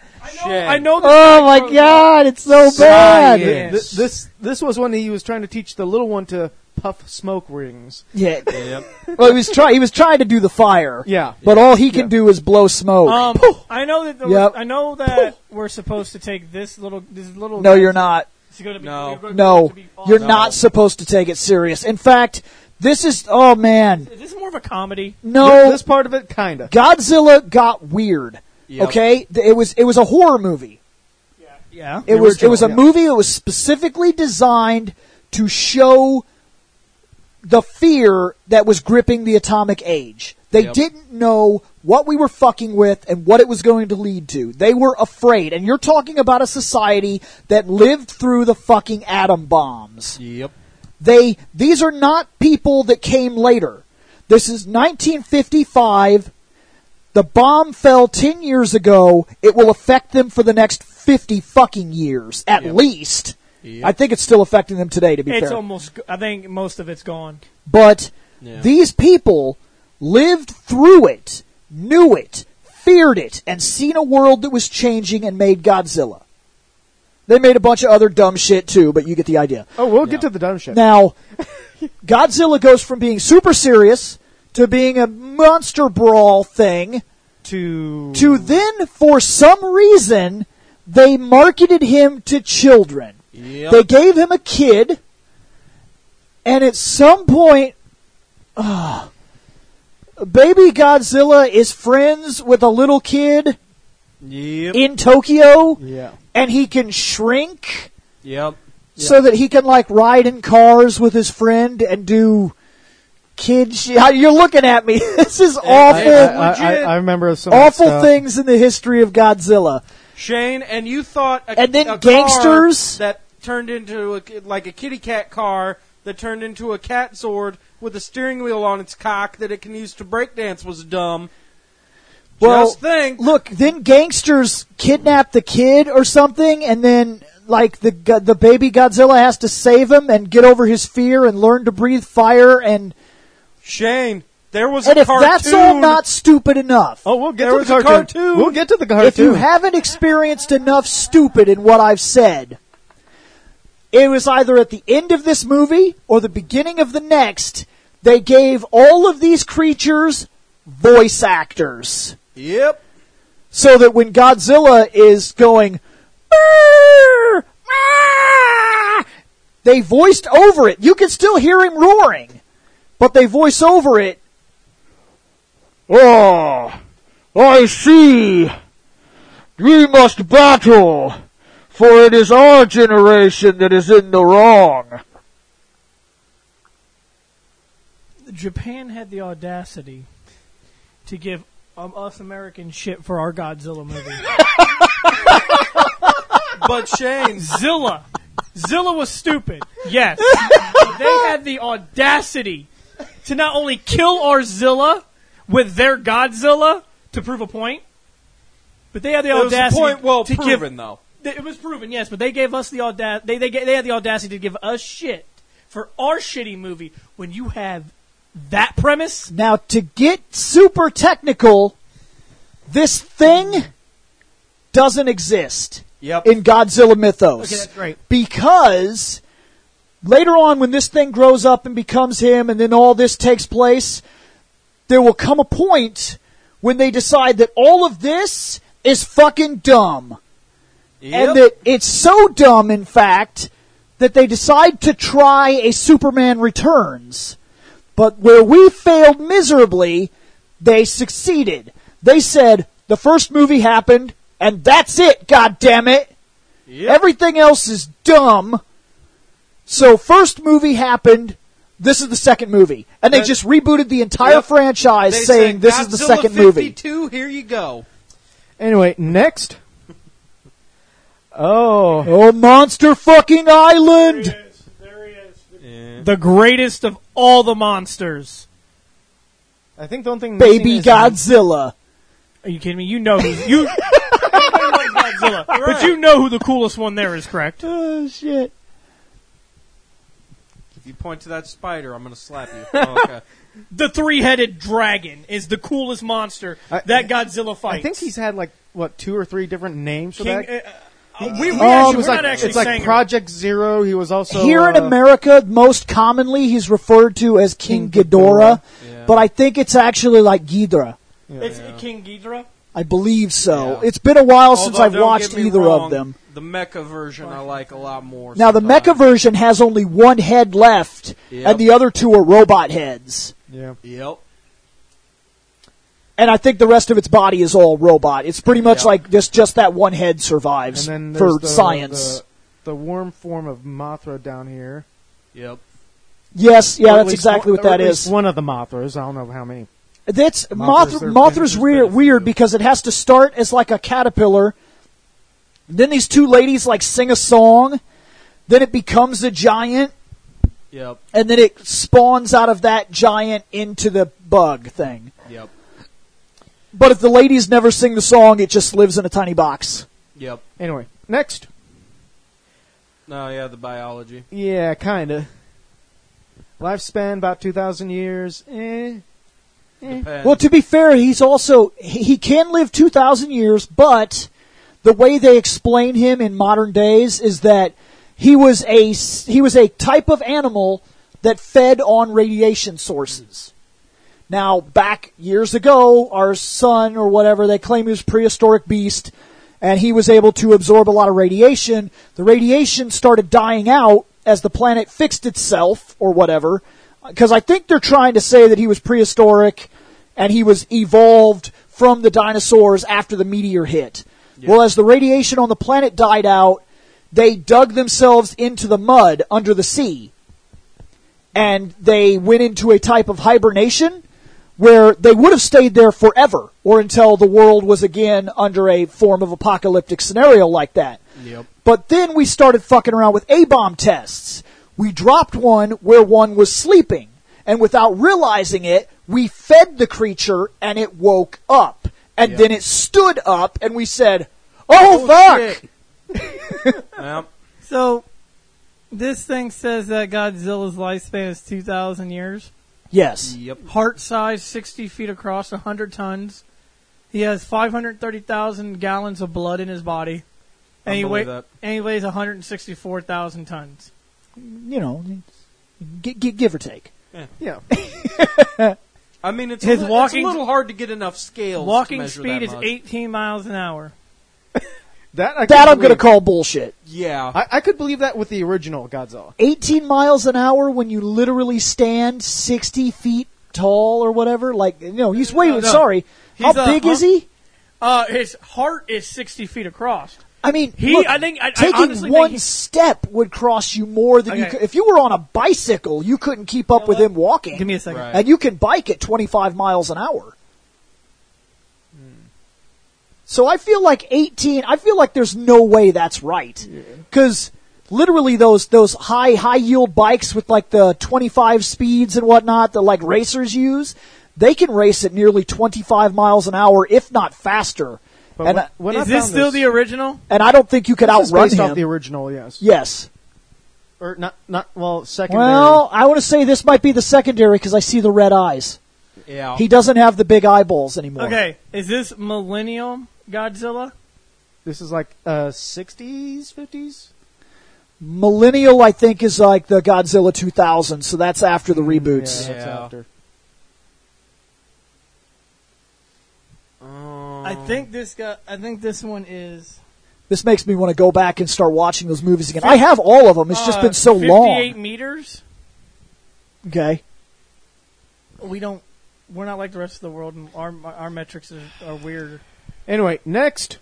Shane. I know. Oh my grows God, it's so bad. Science. Th- this this was when he was trying to teach the little one to puff smoke rings. Yeah. Yep. Well, he was trying. He was trying to do the fire. Yeah. But all he can Yeah. do is blow smoke. Um, I know that. The, Yep. I know that we're supposed to take this little. This little. no, you're not. It's gonna be, No. you're gonna No, to be you're awesome. not supposed to take it serious. In fact, this is. Oh man, Is this more of a comedy? no. This part of it, kinda. Godzilla got weird. Yep. Okay, Th- it was it was a horror movie. Yeah. Yeah. It The was it was a original, yeah. movie that was specifically designed to show the fear that was gripping the atomic age. They Yep. didn't know what we were fucking with and what it was going to lead to. They were afraid. And you're talking about a society that lived through the fucking atom bombs. Yep. They these are not people that came later. This is nineteen fifty-five. The bomb fell ten years ago. It will affect them for the next fifty fucking years, at Yep. least. Yep. I think it's still affecting them today, to be It's fair. almost. go- I think most of it's gone. But Yeah. these people lived through it, knew it, feared it, and seen a world that was changing and made Godzilla. They made a bunch of other dumb shit too, but you get the idea. Oh, we'll Yeah. get to the dumb shit. Now, Godzilla goes from being super serious to being a monster brawl thing to to then, for some reason, they marketed him to children. Yep. They gave him a kid, and at some point, ah, baby Godzilla is friends with a little kid Yep. in Tokyo, yeah. and he can shrink Yep. so that he can like ride in cars with his friend and do kid shit. You're looking at me. This is awful, I, I, I, I remember some of that awful stuff. things in the history of Godzilla. Shane, and you thought a, And then a gangsters- car that turned into a, like a kitty cat car that turned into a cat sword with a steering wheel on its cock that it can use to breakdance was dumb. Well, Just think. look, then gangsters kidnap the kid or something, and then like the go- the baby Godzilla has to save him and get over his fear and learn to breathe fire. And Shane, there was and a if cartoon. that's all not stupid enough, Oh, we'll get There to was the a cartoon. cartoon. We'll get to the cartoon. if you haven't experienced enough stupid in what I've said, it was either at the end of this movie or the beginning of the next. They gave all of these creatures voice actors. Yep. So that when Godzilla is going, "Arr! Ah!" they voiced over it. You can still hear him roaring, but they voice over it. Oh, I see. We must battle, for it is our generation that is in the wrong. Japan had the audacity to give um, us Americans shit for our Godzilla movie. But Shane, Zilla. Zilla was stupid. Yes. But they had the audacity to not only kill our Zilla with their Godzilla to prove a point, but they had the it was a audacity point well to proven, give. though. It was proven, yes, but they gave us the audacity. They they ga- they had the audacity to give us shit for our shitty movie when you have that premise. Now, to get super technical, this thing doesn't exist Yep. in Godzilla mythos. Okay, that's great. Because later on, when this thing grows up and becomes him, and then all this takes place, there will come a point when they decide that all of this is fucking dumb. Yep. And that it's so dumb, in fact, that they decide to try a Superman Returns. But where we failed miserably, they succeeded. They said, the first movie happened, and that's it, goddammit. Yep. Everything else is dumb. So first movie happened, this is the second movie. And they That- just rebooted the entire Yep. franchise They saying said, this is the Godzilla second movie. fifty-two, here you go. Anyway, next. Oh, Oh, Monster fucking Island! There he is. Yeah. The greatest of all the monsters. I think the only thing missing Baby is- Godzilla. Are you kidding me? You know who you. Everybody loves Godzilla, but you know who the coolest one there is, correct? Oh, shit. If you point to that spider, I'm going to slap you. Oh, okay. The three-headed dragon is the coolest monster I- that Godzilla I fights. think he's had like what two or three different names for King, that. uh, uh, we, we Um, actually, It was we're like, not actually it's like saying Project Zero. He was also Here in uh, America, most commonly he's referred to as King, King Ghidorah, Ghidorah. Yeah. but I think it's actually like Ghidorah. yeah. it's King Ghidorah. I believe so. Yeah. It's been a while since Although, I've don't watched get me either wrong, of them. The mecha version I like a lot more. Now, the sometimes. mecha version has only one head left, Yep. and the other two are robot heads. yeah. Yep. And I think the rest of its body is all robot. It's pretty much Yep. like just just that one head survives And then for there's the, science. The, the worm form of Mothra down here. Yep. Yes, yeah, Or at that's least exactly one, what or that at least is. One of the Mothras. I don't know how many. That's Mothra's Mothra, their Mothra's benefit- weird, benefit weird too. because it has to start as like a caterpillar. Then these two ladies like sing a song. Then it becomes a giant, Yep. and then it spawns out of that giant into the bug thing. Yep. But if the ladies never sing the song, it just lives in a tiny box. Yep. Anyway, next. No, yeah, the biology. Yeah, kind of. Lifespan about two thousand years. Eh. Depends. Well, to be fair, he's also he he can live two thousand years, but the way they explain him in modern days is that he was a he was a type of animal that fed on radiation sources. Now, back years ago, our son or whatever, they claim he was a prehistoric beast, and he was able to absorb a lot of radiation. The radiation started dying out as the planet fixed itself or whatever, because I think they're trying to say that he was prehistoric and he was evolved from the dinosaurs after the meteor hit. Yeah. Well, as the radiation on the planet died out, they dug themselves into the mud under the sea. And they went into a type of hibernation where they would have stayed there forever or until the world was again under a form of apocalyptic scenario like that. Yep. But then we started fucking around with A-bomb tests. We dropped one where one was sleeping. And without realizing it, we fed the creature and it woke up. And Yep. then it stood up and we said, oh, fuck! Shit. Yep. So, this thing says that Godzilla's lifespan is two thousand years. Yes. Yep. Heart size, sixty feet across, one hundred tons. He has five hundred thirty thousand gallons of blood in his body. And I he, believe weigh, that. and he weighs one hundred sixty-four thousand tons. You know, g- g- give or take. Yeah. I mean, it's, His a, li- walking- it's a little hard to get enough scales. to Walking measure speed that is much. eighteen miles an hour. That I could That I'm going to believe. call bullshit. Yeah. I, I could believe that with the original Godzilla. eighteen miles an hour when you literally stand sixty feet tall or whatever? Like, no, he's way, No, no. sorry. How He's a big hu- is he? Uh, his heart is sixty feet across. I mean, He- look, I think- I- I taking honestly think one he- step would cost you more than you Okay. could. If you were on a bicycle, you couldn't keep up with what? him walking. Give me a second. Right. And you can bike at twenty-five miles an hour. So I feel like eighteen, I feel like there's no way that's right. Because literally those, those high, high yield bikes with like the twenty-five speeds and whatnot that like racers use, they can race at nearly twenty-five miles an hour, if not faster. But And when, I- when I Is this found still this, the original? And I don't think you could this is outrun based him. off the original, yes. Yes. Or not, not well, secondary. Well, I want to say this might be the secondary because I see the red eyes. Yeah. He doesn't have the big eyeballs anymore. Okay, is this Millennium Godzilla? This is like uh, sixties, fifties? Millennial, I think, is like the Godzilla two thousand, so that's after the reboots. Yeah, that's Yeah. after. Um, I think this guy. I think this one is. This makes me want to go back and start watching those movies again. I have all of them. It's just uh, been so fifty-eight long. meters. Okay. We don't. We're not like the rest of the world, and our our metrics are, are weird. Anyway, next.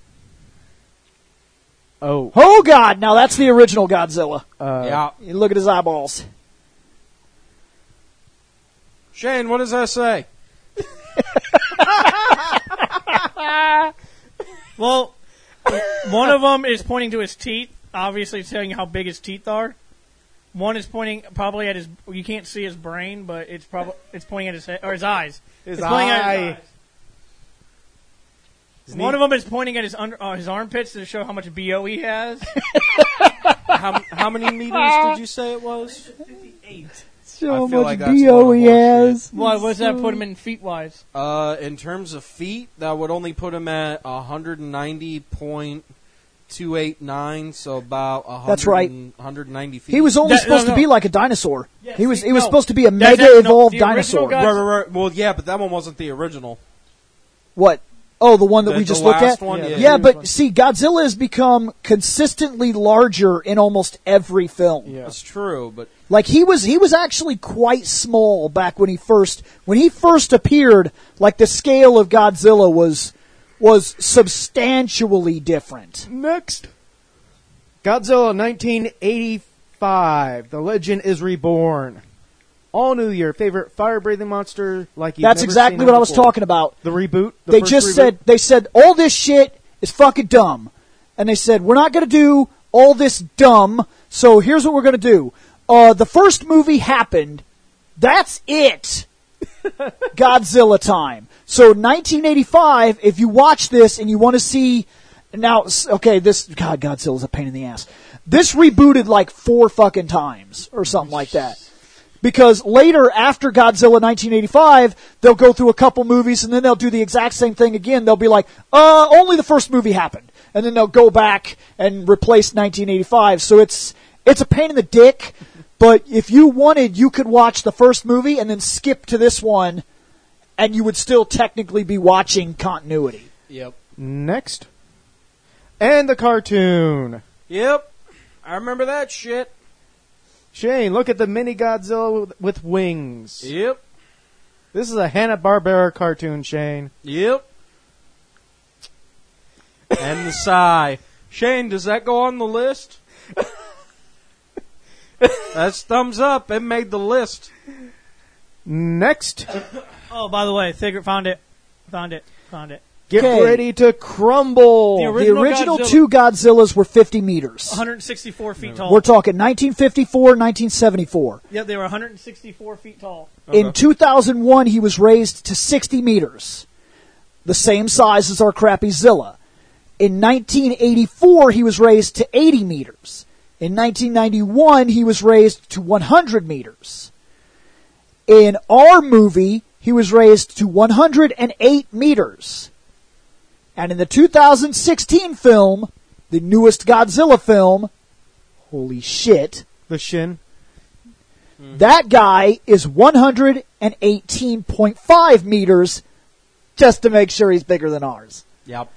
Oh. Oh, God. Now, that's the original Godzilla. Uh, Yeah. You look at his eyeballs. Shane, what does that say? Well, one of them is pointing to his teeth, obviously telling you how big his teeth are. One is pointing probably at his. You can't see his brain, but it's probably it's pointing at his head or his eyes. His It's pointing at his eye. eyes. One of them is pointing at his under, uh, his armpits to show how much B O he has. How, how many meters did you say it was? Fifty-eight. So I feel much like that's B O a he load of horseshit. has. Why? What's that put him in feet wise? Uh, in terms of feet, that would only put him at one ninety point two eight nine, so about one hundred, That's right. one ninety feet. He was only That- supposed no, to be no. like a dinosaur. Yeah, he was see, he was no. supposed to be a That- mega that- no, evolved the original dinosaur. guy- Right, right, right. Well, yeah, but that one wasn't the original. What? Oh, the one that The- we the just looked last at? one, Yeah, yeah. the Yeah, previous but one. see, Godzilla has become consistently larger in almost every film. Yeah. That's true, but Like he was, he was actually quite small back when he first, when he first appeared. Like the scale of Godzilla was, was substantially different. Next. Godzilla nineteen eighty-five. The Legend is Reborn. All new, your favorite fire-breathing monster like you've That's never exactly seen what them I was before. talking about. The reboot? The They first just reboot? said, they said all this shit is fucking dumb, and they said we're not going to do all this dumb. So here's what we're going to do. Uh, the first movie happened. That's it. Godzilla time. So nineteen eighty-five, if you watch this and you want to see, now, s- okay, this, God, Godzilla's a pain in the ass. This rebooted like four fucking times or something like that. Because later, after Godzilla nineteen eighty-five, they'll go through a couple movies and then they'll do the exact same thing again. They'll be like, uh, only the first movie happened. And then they'll go back and replace nineteen eighty-five. So it's, it's a pain in the dick. But if you wanted, you could watch the first movie and then skip to this one, and you would still technically be watching continuity. yep, Next. And the cartoon. yep. I remember that shit. Shane, look at the mini Godzilla with, with wings. Yep, This is a Hanna-Barbera cartoon, Shane. yep. And the sigh. Shane, does that go on the list? That's thumbs up. It made the list. Next. Oh, by the way, Figure found it, found it, found it. Get Okay. ready to crumble. The The Original original Godzilla- two Godzillas were fifty meters. one hundred sixty-four feet tall. We're talking nineteen fifty-four, nineteen seventy-four. Yep, they were one hundred sixty-four feet tall. In two thousand one, he was raised to sixty meters, the same size as our crappy Zilla. In nineteen eighty-four, he was raised to eighty meters. In nineteen ninety-one, he was raised to one hundred meters. In our movie, he was raised to one hundred eight meters. And in the two thousand sixteen film, the newest Godzilla film, holy shit, The Shin. that guy is one hundred eighteen point five meters, just to make sure he's bigger than ours. Yep.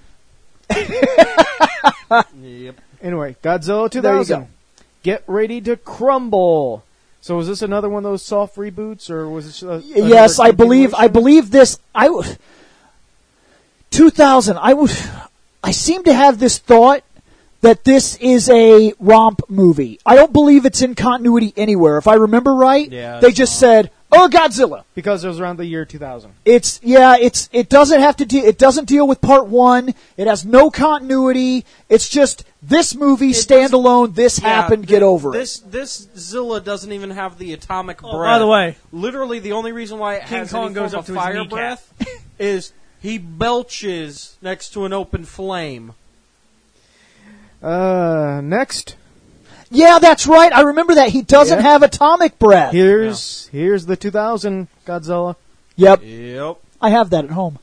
Yep. Anyway, Godzilla two There you thousand. go. Get ready to crumble. So was this another one of those soft reboots, or was it? A, Yes, I another believe. I continuation? believe this. I w- two thousand. I would. I seem to have this thought that this is a romp movie. I don't believe it's in continuity anywhere. If I remember right, Yeah, they it's just not. said, "Oh, Godzilla." because it was around the year two thousand. It's yeah. It's it doesn't have to de- It doesn't deal with part one. It has no continuity. It's just this movie standalone. This Yeah, happened. th- Get over this, it. This Zilla doesn't even have the atomic Oh, breath. by the way, Literally, the only reason why it King has Kong any goes form up of to his fire kneecap. breath is he belches next to an open flame. Uh, next, Yeah, that's right. I remember that. He doesn't Yeah. have atomic breath. here's here's the two thousand Godzilla. Yep, Yep. I have that at home.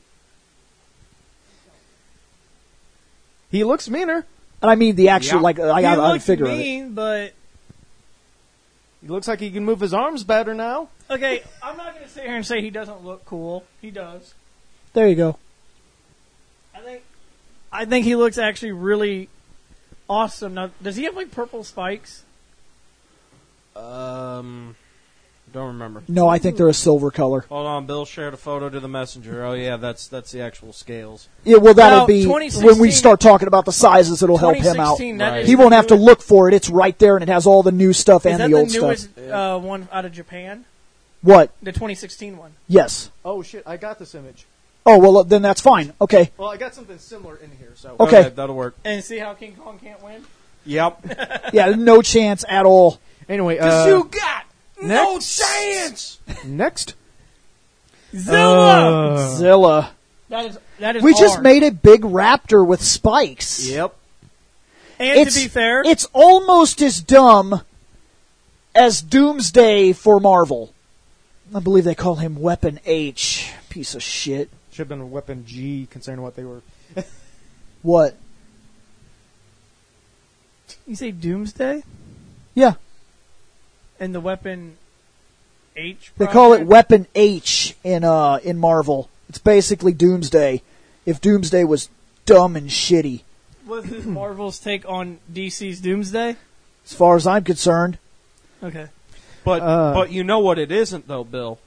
He looks meaner. And I mean the actual, Yeah. like, I he got a looked figure of it. mean, but He looks like he can move his arms better now. okay, I'm not going to sit here and say he doesn't look cool. He does. There you go. I think, I think he looks actually really awesome. Now, does he have like purple spikes? Um, don't remember. No, I think they're a silver color. Hold on, Bill shared a photo to the messenger. Oh yeah, that's that's the actual scales. Yeah, well, that'll Now, be twenty when we sixteen start talking about the sizes. It'll help him out. twenty sixteen, that Right. is He the won't have to newest- look for it. It's right there, and it has all the new stuff Is and that the the old newest stuff. uh, one out of Japan? What? The twenty sixteen one. Yes. Oh shit! I got this image. Oh well, then that's fine. Okay. Well, I got something similar in here. So Okay. that'll work. And see how King Kong can't win? Yep. Yeah, no chance at all. anyway, Cause uh, you got no next. chance. next. Zilla! Uh, Zilla. that is that is We just hard. made a big raptor with spikes. Yep. And It's, to be fair, it's almost as dumb as Doomsday for Marvel. I believe they call him Weapon H. Piece of shit. Should have been Weapon G, considering what they were. What? You say Doomsday? Yeah. And the weapon H? They call it project? Weapon H in uh in Marvel. It's basically Doomsday. If Doomsday was dumb and shitty, What is Marvel's take on D C's Doomsday? as far as I'm concerned. Okay. But Uh, but you know what it isn't though, Bill.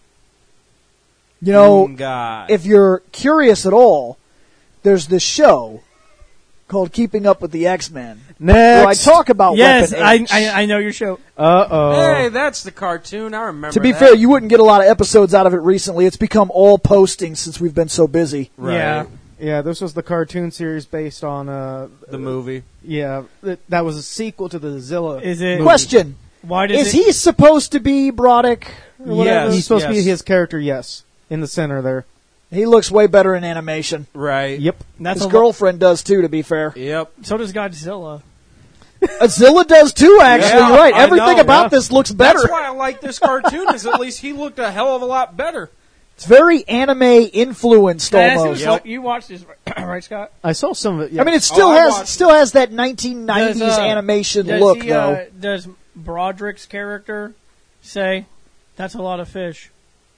You know, Doom guy. if you're curious at all, there's this show called Keeping Up with the X-Men, where I Next. talk about Yes, Weapon I, H. I I know your show. Uh oh. Hey, that's the cartoon. I remember. To be that. fair, you wouldn't get a lot of episodes out of it recently. It's become all posting since we've been so busy. Right. Yeah. Yeah, this was the cartoon series based on uh The movie. yeah, that, that was a sequel to the Zilla. Is it? movie. Question: Why does Is it, he supposed to be Broderick? Or whatever? Yes. He's supposed to be yes. his character, yes, in the center there. He looks way better in animation. Right. Yep. That's His a girlfriend does too, to be fair. Yep. Lo- so does Godzilla. Uh, Zilla does too, actually. Yeah, You're right. I Everything know, about yeah. this looks better. That's why I like this cartoon. Is at least he looked a hell of a lot better. It's very anime influenced Can I ask you almost. this? What- You watched this, right, Scott? I saw some of it. Yeah. I mean, it still Oh, I has watched it still has that nineteen nineties Does, uh, animation Does look, he, though. uh, does Broderick's character say, "That's a lot of fish"?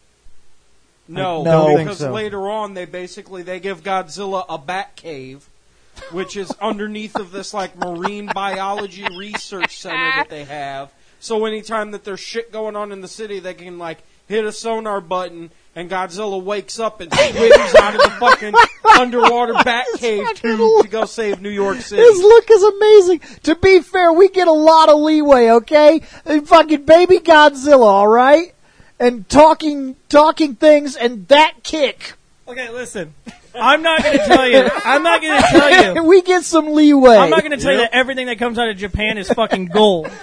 No, I don't think because so. later on they basically they give Godzilla a bat cave, which is underneath of this like marine biology research center that they have. So anytime that there's shit going on in the city, they can like hit a sonar button and Godzilla wakes up and swims out of the fucking underwater bat cave tube to go save New York City. His look is amazing. To be fair, we get a lot of leeway, okay? And fucking baby Godzilla, all right? And talking talking things and that kick. Okay, listen. I'm not going to tell you. I'm not going to tell And you. we get some leeway. I'm not going to tell you that everything that comes out of Japan is fucking gold.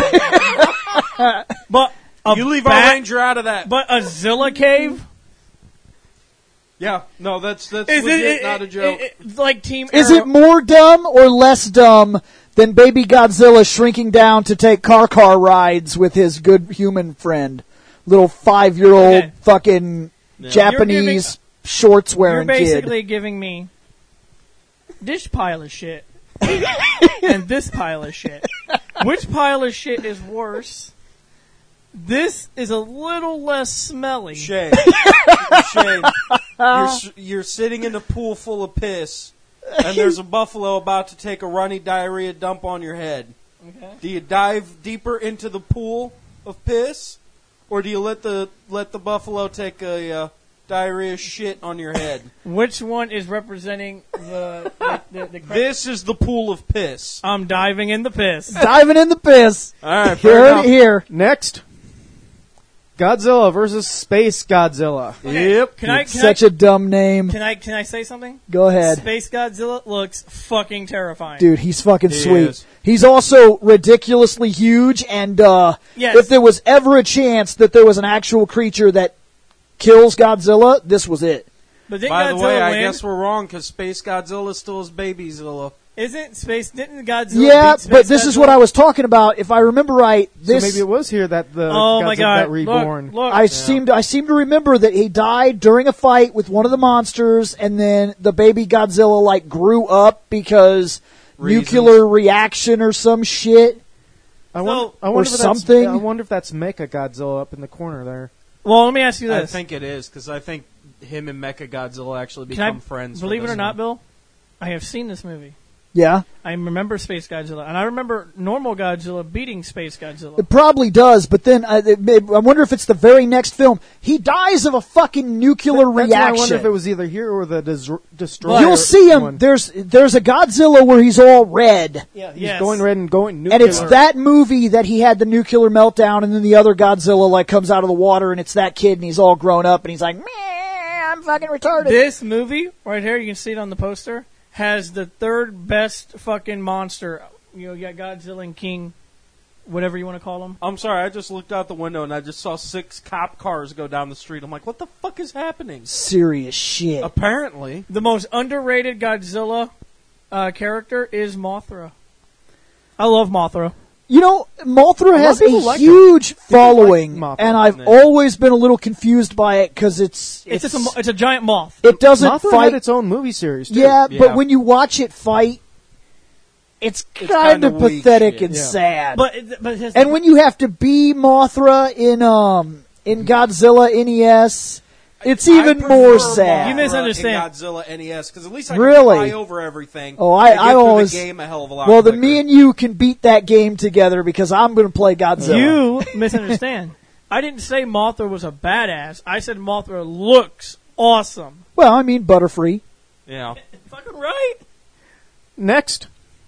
But a You leave bat- our ranger out of that. But a Zilla cave? Yeah, no, that's that's Is legit, it, not a it- joke. it- it's like Team Is Arrow- it more dumb or less dumb than baby Godzilla shrinking down to take car car rides with his good human friend? Little five-year-old Okay. fucking Japanese shorts You're wearing basically kid. giving me this pile of shit and this pile of shit. Which pile of shit is worse? This is a little less smelly. Shane, Shane, you're, s- you're sitting in a pool full of piss, and there's a buffalo about to take a runny diarrhea dump on your head. Okay. Do you dive deeper into the pool of piss, or do you let the let the buffalo take a uh, diarrhea shit on your head? Which one is representing the the, the, the correct- This is the pool of piss. I'm diving in the piss. Diving in the piss. All right, You fair heard enough. it here. Next, Godzilla versus Space Godzilla. Yep. Can I can Such I, a dumb name. can I can I say something? Go ahead. Space Godzilla looks fucking terrifying. Dude, he's fucking He sweet. is. He's also ridiculously huge, and uh, Yes. if there was ever a chance that there was an actual creature that kills Godzilla, this was it. But didn't By the Godzilla way, I win? guess we're wrong because Space Godzilla still is Babyzilla. Isn't Space? Didn't Godzilla? Yeah, beat Space but this is Godzilla? what I was talking about. If I remember right, So this maybe it was here that the Oh Godzilla my god! got reborn. Look, look. I seemed I seem to remember that he died during a fight with one of the monsters, and then the baby Godzilla like grew up because Reasons. nuclear reaction or some shit. I wonder, I or wonder if that's, something. I wonder if that's Mecha Godzilla up in the corner there. well, let me ask you I this: think it is because I think him and Mecha Godzilla actually Can I become friends. for believe it this or not, one. Bill? I have seen this movie. Yeah, I remember Space Godzilla, and I remember normal Godzilla beating Space Godzilla. it probably does. But then uh, it, it- I wonder if it's the very next film. He dies of a fucking nuclear That's why I reaction. wonder if it was either here or the Des- Destroyer. You'll see him. one. There's there's a Godzilla where he's all red. Yeah, he's Yes. going red and going nuclear. And it's that movie that he had the nuclear meltdown, and then the other Godzilla like comes out of the water, and it's that kid, and he's all grown up, and he's like, "Meh, I'm fucking retarded." This movie right here, you can see it on the poster, has the third best fucking monster. You know, you got Godzilla and King, whatever you want to call them. I'm sorry, I just looked out the window and I just saw six cop cars go down the street. I'm like, what the fuck is happening? Serious shit. Apparently. The most underrated Godzilla uh, character is Mothra. I love Mothra. You know, Mothra of has a people like huge like following, Mothra. and I've Yeah. always been a little confused by it because it's It's, it's, just a, mo- it's a giant moth. it doesn't Mothra fight. had its own movie series, too. yeah, Yeah. but when you watch it fight, it's It's kind kinda of weak pathetic shit. and Yeah. sad. But it- but it has and when you have to be Mothra in um in Godzilla N E S, it's even I more prefer sad. You Mothra misunderstand. in Godzilla N E S because at least I Really? can fly over everything. Oh, I- and I get through always- the game a hell of a lot Well, then quicker. me and you can beat that game together because I'm going to play Godzilla. You misunderstand. I didn't say Mothra was a badass. I said Mothra looks awesome. Well, I mean Butterfree. yeah. Fucking right. Next,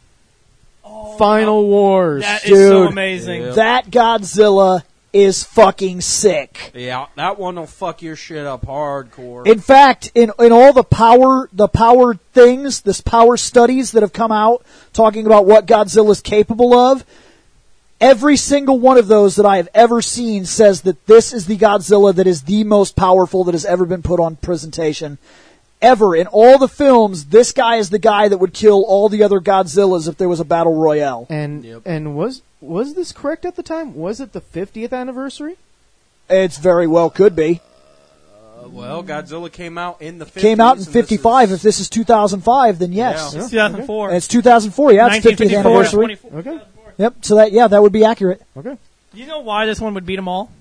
Final Wars. That is so Dude. amazing. Yeah. That Godzilla is fucking sick. Yeah, that one will fuck your shit up hardcore. In fact, in in all the power the power things, this power studies that have come out talking about what Godzilla's capable of, every single one of those that I have ever seen says that this is the Godzilla that is the most powerful that has ever been put on presentation. Ever in all the films, this guy is the guy that would kill all the other Godzillas if there was a battle royale. And Yep. and was was this correct at the time? Was it the fiftieth anniversary? It's very well could be. Uh, well, Godzilla came out in the fifties. Came out in and this fifty-five. is- If this is two thousand five, then yes. Yeah. It's two thousand four. And it's two thousand four. Yeah, it's fiftieth nineteen fifty-four to anniversary. twenty-four. Okay. Yep. So that yeah, that would be accurate. Okay. Do you know why this one would beat them all?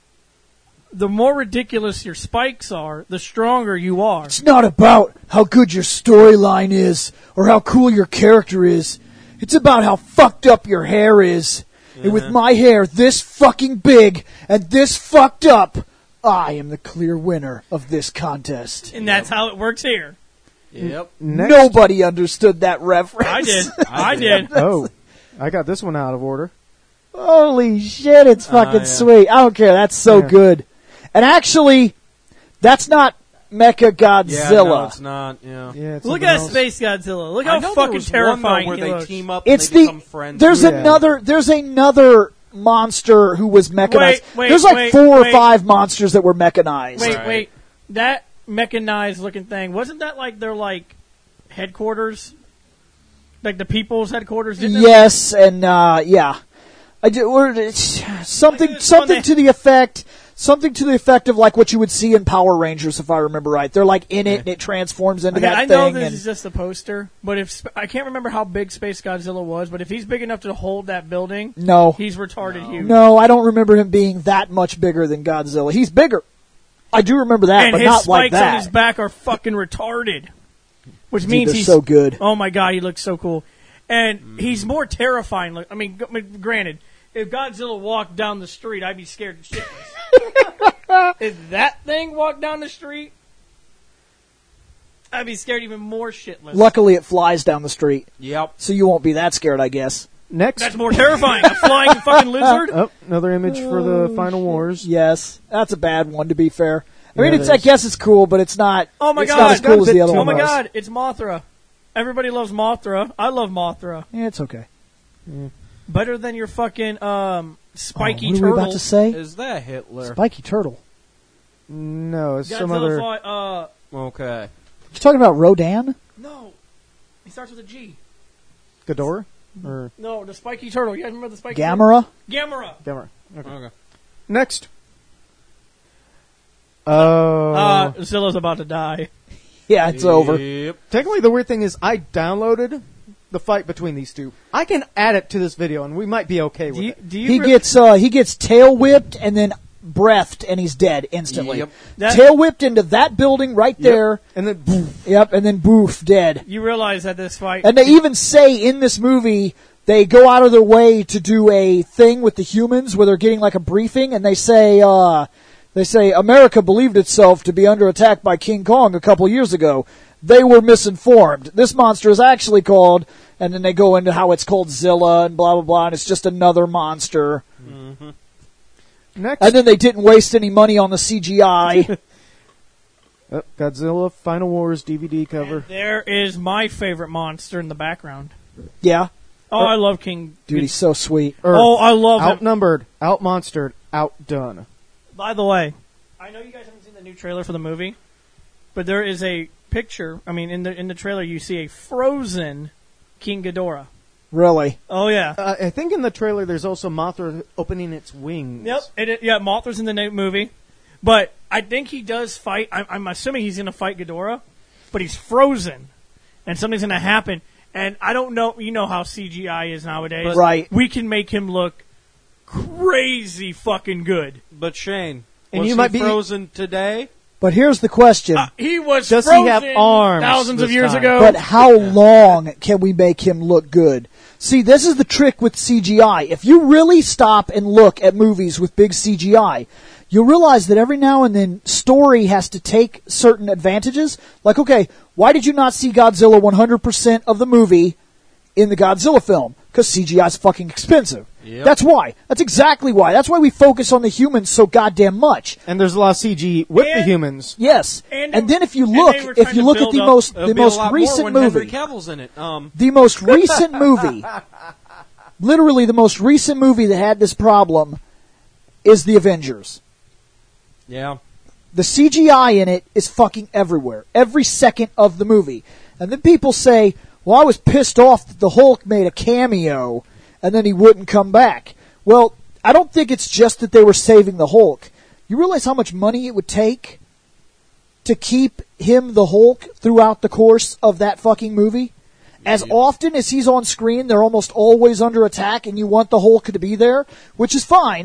The more ridiculous your spikes are, the stronger you are. It's not about how good your storyline is or how cool your character is. It's about how fucked up your hair is. And with my hair this fucking big and this fucked up, I am the clear winner of this contest. And that's how it works here. Yep. Next. Nobody understood that reference. I did. I I did. Oh, I got this one out of order. Holy shit, it's fucking yeah. sweet. I don't care. That's so Yeah. good. And actually, that's not Mecha Yeah, Godzilla. no, it's not. Yeah. Yeah. it's Look something at else. Space Godzilla. Look I how know there fucking was terrifying one, though, where he they looks. team up It's and they the become friends. there's Yeah. another there's another monster who was mechanized. Wait, wait, there's like wait, four wait. or five monsters that were mechanized. Wait, Right. wait. That mechanized looking thing, wasn't that like their like headquarters? Like the people's headquarters, didn't it? Yes, and uh, yeah, I did, or, it's something Like this something one to the effect something to the effect of like what you would see in Power Rangers, if I remember right. They're like in it and it transforms into Okay, that I know thing. this and is just a poster, but if Sp- I can't remember how big Space Godzilla was, but if he's big enough to hold that building, no, he's retarded huge. no, I don't remember him being that much bigger than Godzilla. He's bigger. I do remember that, and but his not spikes like that. on his back are fucking retarded, which Dude, means they're he's so good. Oh my god, he looks so cool, and he's more terrifying. Look, I mean, g- I mean, granted, if Godzilla walked down the street, I'd be scared shitless. If that thing walked down the street, I'd be scared even more shitless. Luckily, it flies down the street, Yep. so you won't be that scared, I guess. Next. That's more terrifying. A flying fucking lizard. Oh, another image for the Final Wars. Yes, that's a bad one. To be fair, I mean, Yeah, it's it I is. guess it's cool, but it's not. Oh my it's god! not as Got a cool as bit the other too one Oh my was. god! It's Mothra. Everybody loves Mothra. I love Mothra. Yeah, it's okay. Better than your fucking um, spiky oh, what are turtle. we about to say? Is that Hitler? Spiky turtle. No, it's some Godzilla other. fought, uh, Okay. You talking about Rodan? no. He starts with a G. Ghidorah? Or No, the spiky turtle. You guys remember the spiky turtle? Gamera? Gamera. Gamera. Okay. Okay. Next. Oh. Uh, Zilla's about to die. Yeah, it's over. Yep. Technically, the weird thing is I downloaded the fight between these two. I can add it to this video, and we might be okay with Do you, it. do you He re- gets uh, he gets tail whipped and then breathed, and he's dead instantly. Yep. That- Tail whipped into that building right Yep. there. And then, boom. Yep, and then boof, dead. You realize that this fight. And they even say in this movie, they go out of their way to do a thing with the humans where they're getting like a briefing, and they say, uh, they say, America believed itself to be under attack by King Kong a couple years ago. They were misinformed. This monster is actually called, and then they go into how it's called Zilla and blah, blah, blah, and it's just another monster. Next. And then they didn't waste any money on the C G I. Oh, Godzilla Final Wars D V D cover. And there is my favorite monster in the background. Yeah. Oh, I love King. Dude, he's so sweet. Earth. Oh, I love him. Outnumbered, outmonstered, outdone. By the way, I know you guys haven't seen the new trailer for the movie, but there is a picture. I mean, in the in the trailer, you see a frozen King Ghidorah. Really? Oh yeah. Uh, I think in the trailer there's also Mothra opening its wings. Yep. It, it, yeah, Mothra's in the na- movie, but I think he does fight. I'm, I'm assuming he's going to fight Ghidorah, but he's frozen, and something's going to happen. And I don't know. You know how C G I is nowadays, Right. We can make him look crazy fucking good. But Shane, And was you he might be- frozen today? But here's the question. Uh, he was Does he frozen have arms thousands of this years time? ago. But how long can we make him look good? See, this is the trick with C G I. If you really stop and look at movies with big C G I, you'll realize that every now and then story has to take certain advantages. Like, okay, why did you not see Godzilla one hundred percent of the movie in the Godzilla film? Because C G I is fucking expensive. Yep. That's why. That's exactly why. That's why we focus on the humans so goddamn much. And there's a lot of C G with the And- humans. Yes. And And, they- then if you and look, they were if trying you to look at build the up- most It'll the be a most lot more recent when movie. Henry Cavill's in it. Um, The most recent movie, literally the most recent movie that had this problem is The Avengers. yeah. The C G I in it is fucking everywhere, every second of the movie. And then people say, well, I was pissed off that the Hulk made a cameo and then he wouldn't come back. Well, I don't think it's just that they were saving the Hulk. You realize how much money it would take to keep him the Hulk throughout the course of that fucking movie? As often as he's on screen, they're almost always under attack, and you want the Hulk to be there, which is fine.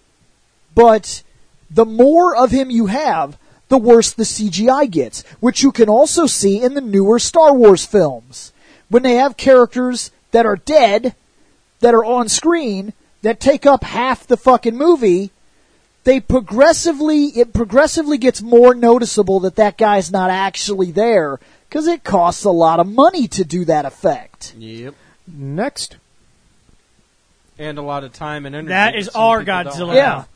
But the more of him you have, the worse the C G I gets, which you can also see in the newer Star Wars films. When they have characters that are dead, that are on screen, that take up half the fucking movie, they progressively, it progressively gets more noticeable that that guy's not actually there, because it costs a lot of money to do that effect. Yep. Next. And a lot of time and energy. That is some our people don't Godzilla. have. Yeah.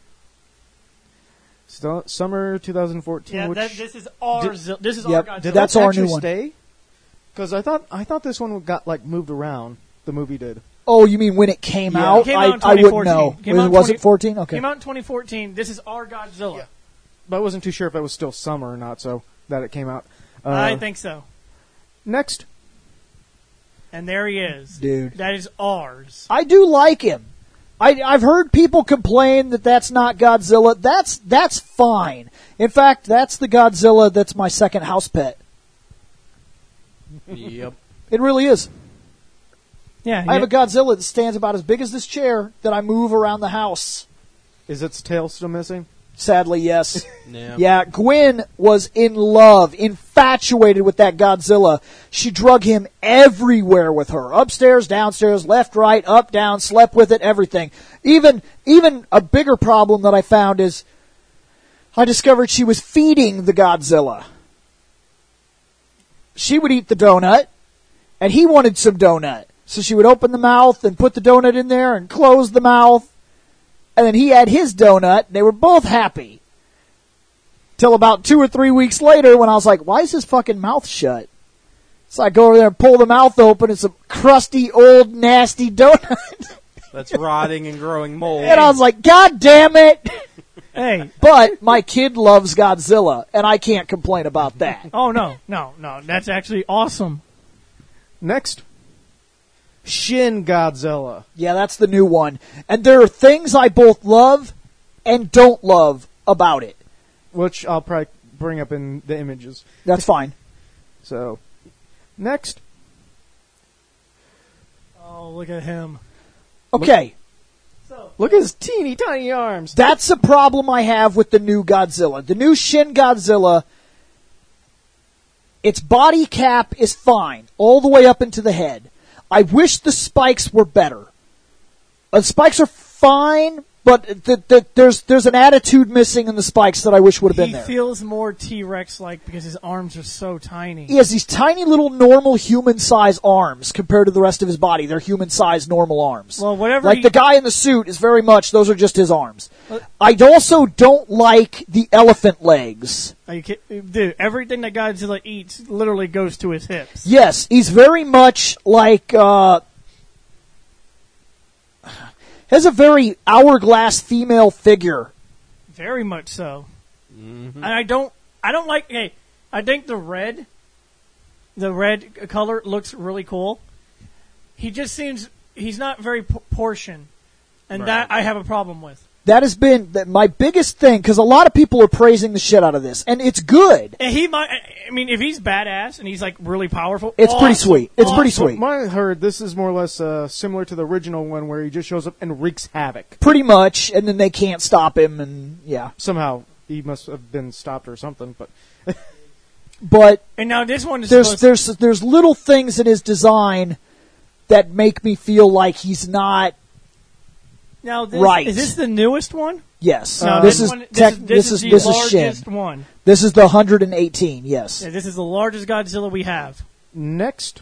Still, summer twenty fourteen. yeah, which that, this is our. Did- Zil- this is Yep, our Godzilla. did that's that our actually new one. stay? Because I thought I thought this one got like moved around. The movie did. Oh, you mean when it came Yeah. out? It came I, out in I wouldn't twenty fourteen. know. Came Was, out in was twenty it fourteen? Okay. Came out in twenty fourteen. This is our Godzilla. Yeah. But I wasn't too sure if it was still summer or not. So that it came out. Uh, I think so. next. And there he is. Dude. That is ours. I do like him. I, I've heard people complain that that's not Godzilla. That's that's fine. In fact, that's the Godzilla that's my second house pet. Yep. It really is. Yeah. I have a Godzilla that stands about as big as this chair that I move around the house. Is its tail still missing? Sadly, yes. Yeah. Yeah, Gwen was in love, infatuated with that Godzilla. She drug him everywhere with her. Upstairs, downstairs, left, right, up, down, slept with it, everything. Even even a bigger problem that I found is I discovered she was feeding the Godzilla. She would eat the donut, and he wanted some donut. So she would open the mouth and put the donut in there and close the mouth. And then he had his donut. They were both happy. Till about two or three weeks later when I was like, why is his fucking mouth shut? So I go over there and pull the mouth open. It's a crusty, old, nasty donut. That's rotting and growing mold. And I was like, God damn it. Hey. But my kid loves Godzilla, and I can't complain about that. Oh, no. No, no. That's actually awesome. Next. Shin Godzilla. Yeah, that's the new one. And there are things I both love and don't love about it. Which I'll probably bring up in the images. That's fine. So, next. Oh, look at him. Okay. So, Look at his teeny tiny arms. That's a problem I have with the new Godzilla. The new Shin Godzilla, its body cap is fine, all the way up into the head. I wish the spikes were better. Uh, the spikes are fine, but th- th- there's there's an attitude missing in the spikes that I wish would have been he there. feels more T-Rex like because his arms are so tiny. He has these tiny little normal human-size arms compared to the rest of his body. They're human-sized normal arms. Well, whatever Like he- the guy in the suit is very much, those are just his arms. Well- I also don't like the elephant legs. Are you kidding? Dude, everything that Godzilla eats literally goes to his hips. Yes, he's very much like, uh, has a very hourglass female figure. Very much so. And I don't, I don't like. Hey, I think the red, the red color looks really cool. he just seems he's not very p- portion, and Right. that I have a problem with. That has been the, my biggest thing, because a lot of people are praising the shit out of this, and it's good. And he might. I mean, if he's badass and he's like really powerful, It's pretty awesome. sweet. It's pretty Awesome. sweet. From what I heard, this is more or less uh, similar to the original one where he just shows up and wreaks havoc. Pretty much, and then they can't stop him, and yeah. Somehow he must have been stopped or something, but But And now this one is there's supposed there's there's little things in his design that make me feel like he's not. now this, right. Is this the newest one? Yes, No, this is one, this tech, is this, this is is the this is Shin. largest one. This is the one hundred eighteen. Yes. Yeah, this is the largest Godzilla we have. next,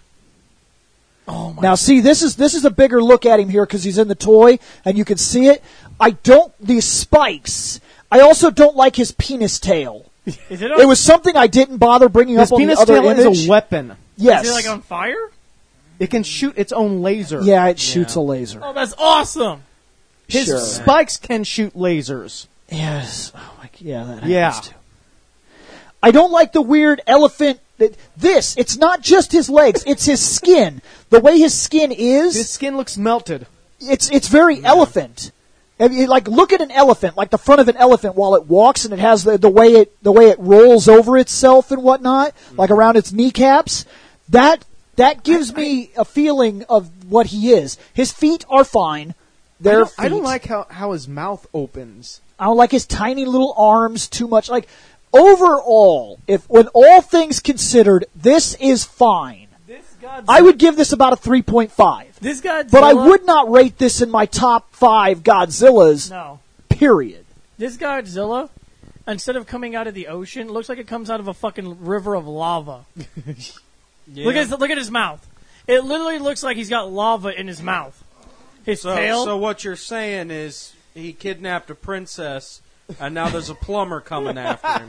Oh my! Now, see, this is this is a bigger look at him here because he's in the toy and you can see it. I don't these spikes. I also don't like his penis tail. Is it? It was something I didn't bother bringing his up on the penis other tail image. is a weapon. Yes. Is it like on fire? It can shoot its own laser. Yeah, it shoots Yeah. a laser. Oh, that's awesome! His Sure. spikes can shoot lasers. Yes. Oh my. Yeah, that happens Yeah. too. I don't like the weird elephant. That, this. It's not just his legs. It's his skin. The way his skin is. His skin looks melted. It's it's very elephant. I mean, like look at an elephant, like the front of an elephant while it walks, and it has the, the way it the way it rolls over itself and whatnot, like around its kneecaps. That that gives me a feeling of what he is. His feet are fine. I They're don't, I don't feet. like how, how his mouth opens. I don't like his tiny little arms too much. Like overall, if when all things considered, this is fine. This Godzilla, I would give this about a three point five. This Godzilla, But I would not rate this in my top five Godzillas, no. period. This Godzilla, instead of coming out of the ocean, looks like it comes out of a fucking river of lava. Yeah. Look at his, look at his mouth. It literally looks like he's got lava in his mouth. His so, tail. so what you're saying is he kidnapped a princess, and now there's a plumber coming after him.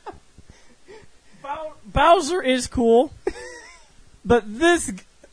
Bow- Bowser is cool, but this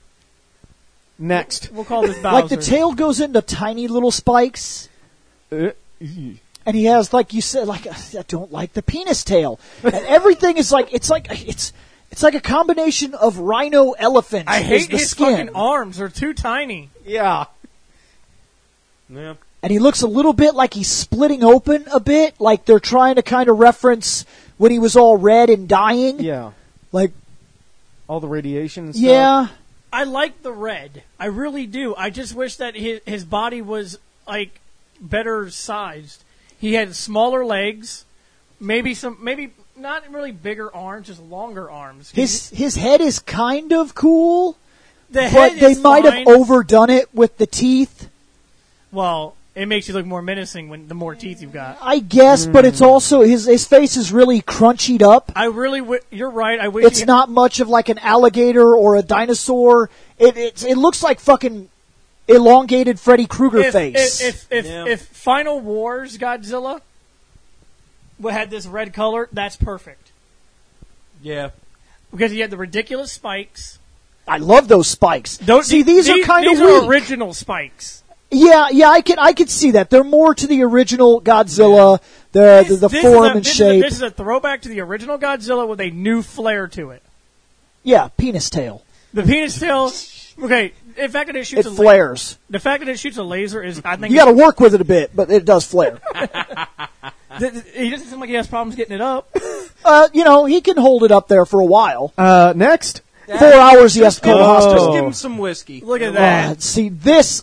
Next. we'll call this Bowser. Like the tail goes into tiny little spikes, Uh, and he has, like you said, like I don't like the penis tail, and everything is like it's like it's it's like a combination of rhino elephant. I is hate the his skin. fucking arms. They're too tiny. yeah. Yeah. And he looks a little bit like he's splitting open a bit, like they're trying to kind of reference when he was all red and dying. Yeah. Like, All the radiation and stuff. yeah, I like the red. I really do. I just wish that his his body was like better sized. He had smaller legs, maybe some, maybe not really bigger arms, just longer arms. his his head is kind of cool, the but head they is might fine. have overdone it with the teeth. Well, it makes you look more menacing when the more teeth you've got. I guess, but it's also his his face is really crunched up. I really, w- you're right. I wish It's he- not much of like an alligator or a dinosaur. It it, it looks like fucking elongated Freddy Krueger if, face. If if if, Yeah. if Final Wars Godzilla w- had this red color, that's perfect Yeah. because he had the ridiculous spikes. I love those spikes. Those, See, these, are kind of these weak. are original spikes. Yeah, yeah, I can I can see that. They're more to the original Godzilla, the the, the This form is a, and this shape. Is a, this is a throwback to the original Godzilla with a new flair to it. Yeah, penis tail. The penis tail. Okay, the fact that it shoots It a flares. La- the fact that it shoots a laser is, I think, You got to work with it a bit, but it does flare. th- th- he doesn't seem like he has problems getting it up. uh, you know, he can hold it up there for a while. Uh, next. Four hours he has to call the Oh. hospital. Just give him some whiskey. Look at Uh, that. see, this.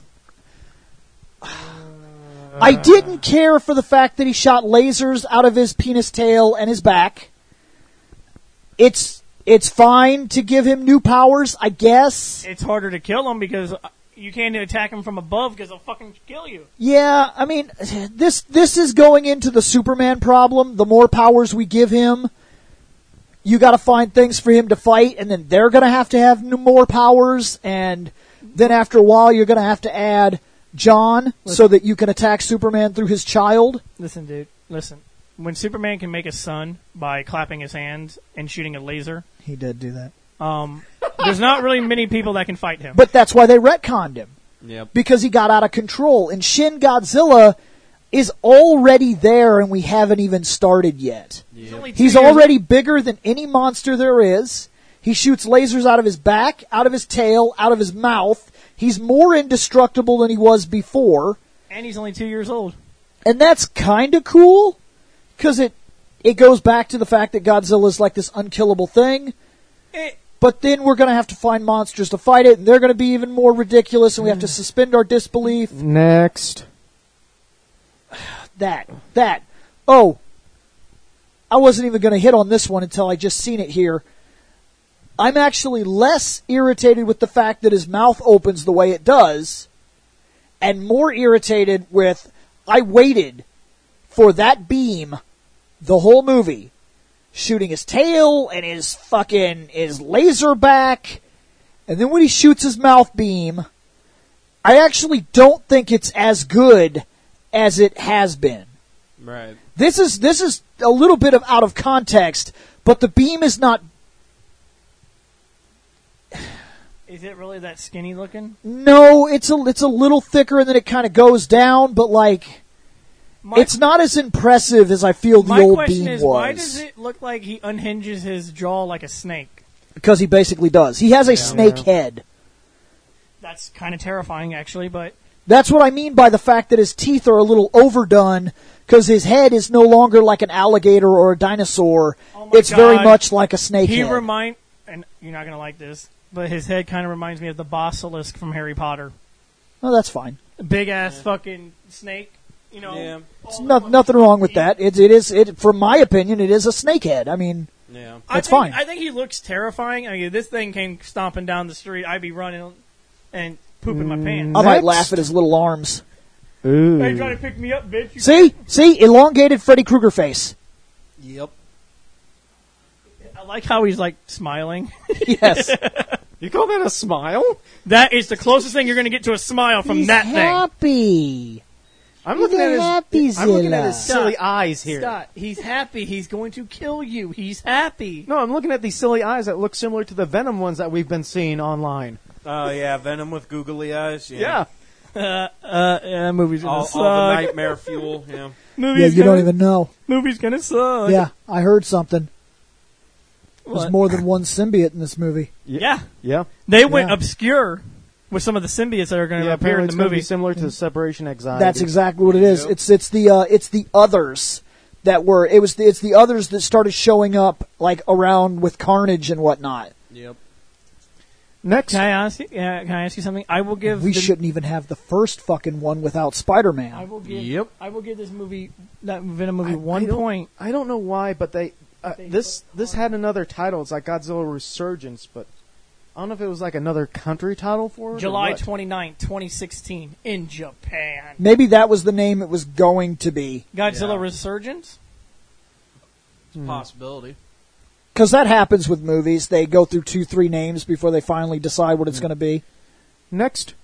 I didn't care for the fact that he shot lasers out of his penis tail and his back. It's it's fine to give him new powers, I guess. It's harder to kill him because you can't attack him from above because they'll fucking kill you. Yeah, I mean, this this is going into the Superman problem. The more powers we give him, you got to find things for him to fight, and then they're going to have to have n- more powers, and then after a while, you're going to have to add John so that you can attack Superman through his child. Listen, dude. Listen. When Superman can make a sun by clapping his hands and shooting a laser, He did do that. um, there's not really many people that can fight him. But that's why they retconned him, Yep. because he got out of control. And Shin Godzilla is already there, and we haven't even started yet. He's only two He's years- already bigger than any monster there is. He shoots lasers out of his back, out of his tail, out of his mouth. He's more indestructible than he was before, And he's only two years old. and that's kind of cool because it it goes back to the fact that Godzilla is like this unkillable thing. It, But then we're going to have to find monsters to fight it, and they're going to be even more ridiculous, and we have to suspend our disbelief. Next. That. That. Oh. I wasn't even going to hit on this one until I just seen it here. I'm actually less irritated with the fact that his mouth opens the way it does, and more irritated with, I waited for that beam the whole movie, shooting his tail and his fucking, his laser back, and then when he shoots his mouth beam, I actually don't think it's as good as it has been. Right. This is this is a little bit of out of context, but the beam is not. is it really that skinny looking? No, it's a it's a little thicker, and then it kind of goes down, but like My, it's not as impressive as I feel the my old question beam is, was. why does it look like he unhinges his jaw like a snake? Because he basically does. He has a snake head. That's kind of terrifying, actually, but That's what I mean by the fact that his teeth are a little overdone. Because his head is no longer like an alligator or a dinosaur. Oh my It's very God. much like a snake he head. remind, and you're not going to like this, but his head kind of reminds me of the basilisk from Harry Potter. Oh, that's fine. Big ass fucking snake, you know. Yeah. It's no, nothing wrong with that. It, it is, it, from my opinion, it is a snake head. I mean, Yeah. I That's think, fine. I think he looks terrifying. I mean, if this thing came stomping down the street, I'd be running and pooping my pants. I might Next. laugh at his little arms. Ooh. Hey, trying to pick me up, bitch. You See? See? Elongated Freddy Krueger face. Yep. I like how he's like smiling. Yes. You call that a smile? That is the closest thing you're going to get to a smile from He's that thing. happy. I'm He's looking a at his. happy I'm looking at Zilla. his silly eyes here. Scott, he's happy. He's going to kill you. He's happy. No, I'm looking at these silly eyes that look similar to the Venom ones that we've been seeing online. Oh yeah, Venom with googly eyes. Yeah. Yeah. Uh, uh, yeah, that movie's gonna All, suck. all the nightmare fuel. Yeah. Movie's Yeah, you gonna, don't even know. Movie's gonna suck. Yeah, I heard something. There's What? more than one symbiote in this movie. Yeah. Yeah. They went Yeah. obscure with some of the symbiotes that are going to Yeah, appear in apparently the it's gonna movie. be similar to the separation anxiety. That's exactly what it is. Yep. It's it's the uh, it's the others that were it was the, it's the others that started showing up like around with Carnage and whatnot. Yep. Next. Can I ask you? Yeah, can I ask you something? I will give. We the, shouldn't even have the first fucking one without Spider-Man. I will give. Yep. I will give this movie, that Venom movie, I- one I don't- point. I don't know why, but they uh, this this had another title. It's like Godzilla Resurgence, but I don't know if it was like another country title for it. or July what. twenty-ninth, twenty sixteen, in Japan. Maybe that was the name it was going to be. Godzilla Yeah. Resurgence. It's a possibility. Because that happens with movies. They go through two, three names before they finally decide what it's going to be. Next.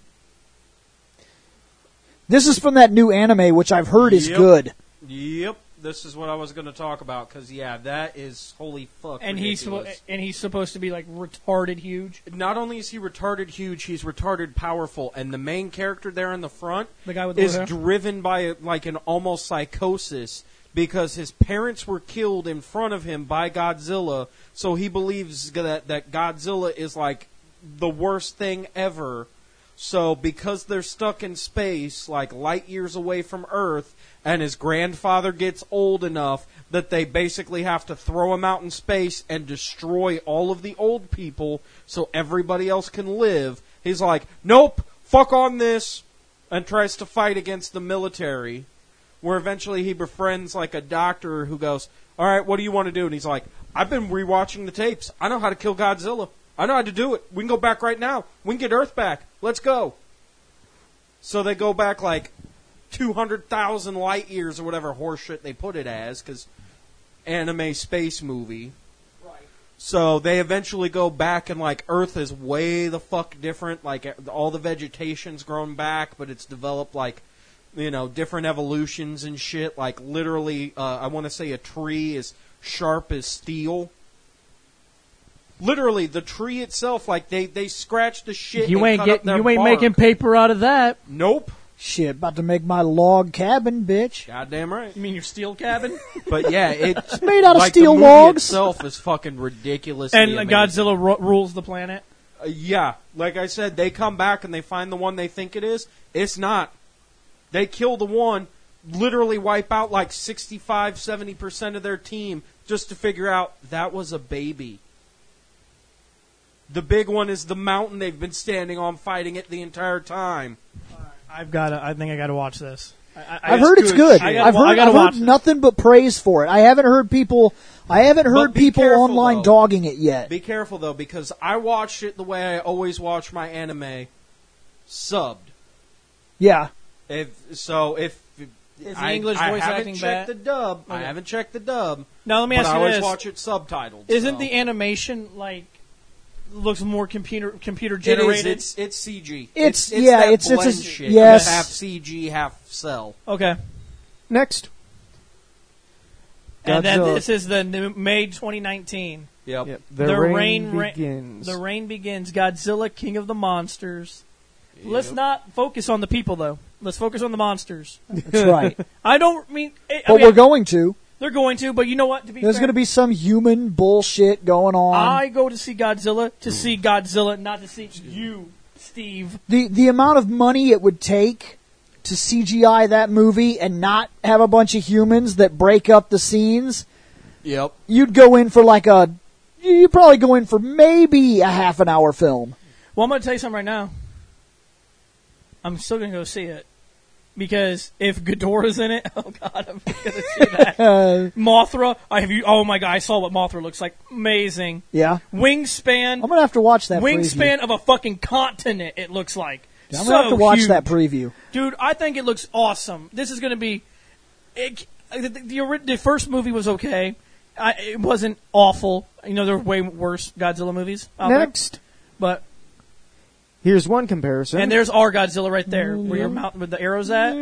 This is from that new anime, which I've heard is Yep. good. Yep. This is what I was going to talk about because yeah, that is holy fuck. And he's suppo- ridiculous. and he's supposed to be like retarded huge. Not only is he retarded huge, he's retarded powerful, and the main character there in the front The guy with the is blue hair? driven by like an almost psychosis because his parents were killed in front of him by Godzilla, so he believes that that Godzilla is like the worst thing ever. So because they're stuck in space, like light years away from Earth, and his grandfather gets old enough that they basically have to throw him out in space and destroy all of the old people so everybody else can live, he's like, nope, fuck on this, and tries to fight against the military, where eventually he befriends like a doctor who goes, all right, what do you want to do? And he's like, I've been rewatching the tapes. I know how to kill Godzilla. I know how to do it. We can go back right now. We can get Earth back. Let's go. So they go back like two hundred thousand light years or whatever horseshit they put it as, because anime space movie. Right. So they eventually go back and like Earth is way the fuck different. Like all the vegetation's grown back, but it's developed like, you know, different evolutions and shit. Like literally, uh, I want to say a tree is sharp as steel. Literally, the tree itself, like they they scratched the shit. You and ain't cut get. up their You ain't bark. making paper out of that. Nope. Shit, about to make my log cabin, bitch. Goddamn right. You mean your steel cabin? But yeah, it's made out of like steel the movie logs. itself is fucking ridiculous. and Godzilla ru- rules the planet. Uh, yeah, like I said, they come back and they find the one they think it is. It's not. They kill the one, literally wipe out like sixty-five, seventy percent of their team just to figure out that was a baby. The big one is the mountain they've been standing on fighting it the entire time. I've got. I think I got to watch this. I, I, I've heard it's good. I gotta, I've heard, I gotta I've heard watch nothing but praise for it. I haven't heard people. I haven't heard But be people careful, online though. dogging it yet. Be careful, though, because I watched it the way I always watch my anime, subbed. Yeah. If So if... Is the I, English I voice haven't acting checked bad? the dub. I Okay. haven't checked the dub. Now let me But ask I you always this: watch it subtitled. Isn't so. the animation like looks more computer computer It is. generated? It's, it's C G. It's- it's yeah, that it's- it's a- blend shit. yes. Half C G, half cell. Okay. Next. And then Godzilla. this is the new May twenty nineteen. Yep. Yep. The, The rain, rain ra- begins. The reign begins. Godzilla, King of the Monsters. Let's Yep. not focus on the people though. Let's focus on the monsters. That's right. I don't mean. I But mean, we're going to. They're going to, but you know what? To be There's fair, going to be some human bullshit going on. I go to see Godzilla to see Godzilla, not to see you, Steve. the the amount of money it would take to C G I that movie and not have a bunch of humans that break up the scenes, Yep. you'd go in for like a. You'd probably go in for maybe a half an hour film. Well, I'm going to tell you something right now. I'm still going to go see it. Because if Ghidorah's in it, oh god, I'm going to see that. Uh, Mothra, I have you. Oh my god, I saw what Mothra looks like. Amazing. yeah, Wingspan, I'm gonna have to watch that. wingspan preview. of a fucking continent. It looks like. I'm so gonna have to watch huge. that preview. Dude, I think it looks awesome. This is going to be. It, the, the, ori- the first movie was okay. I, it wasn't awful. You know, there were way worse Godzilla movies out there. Next. But Here's one comparison. and there's our Godzilla right there, where your mount with the arrows at.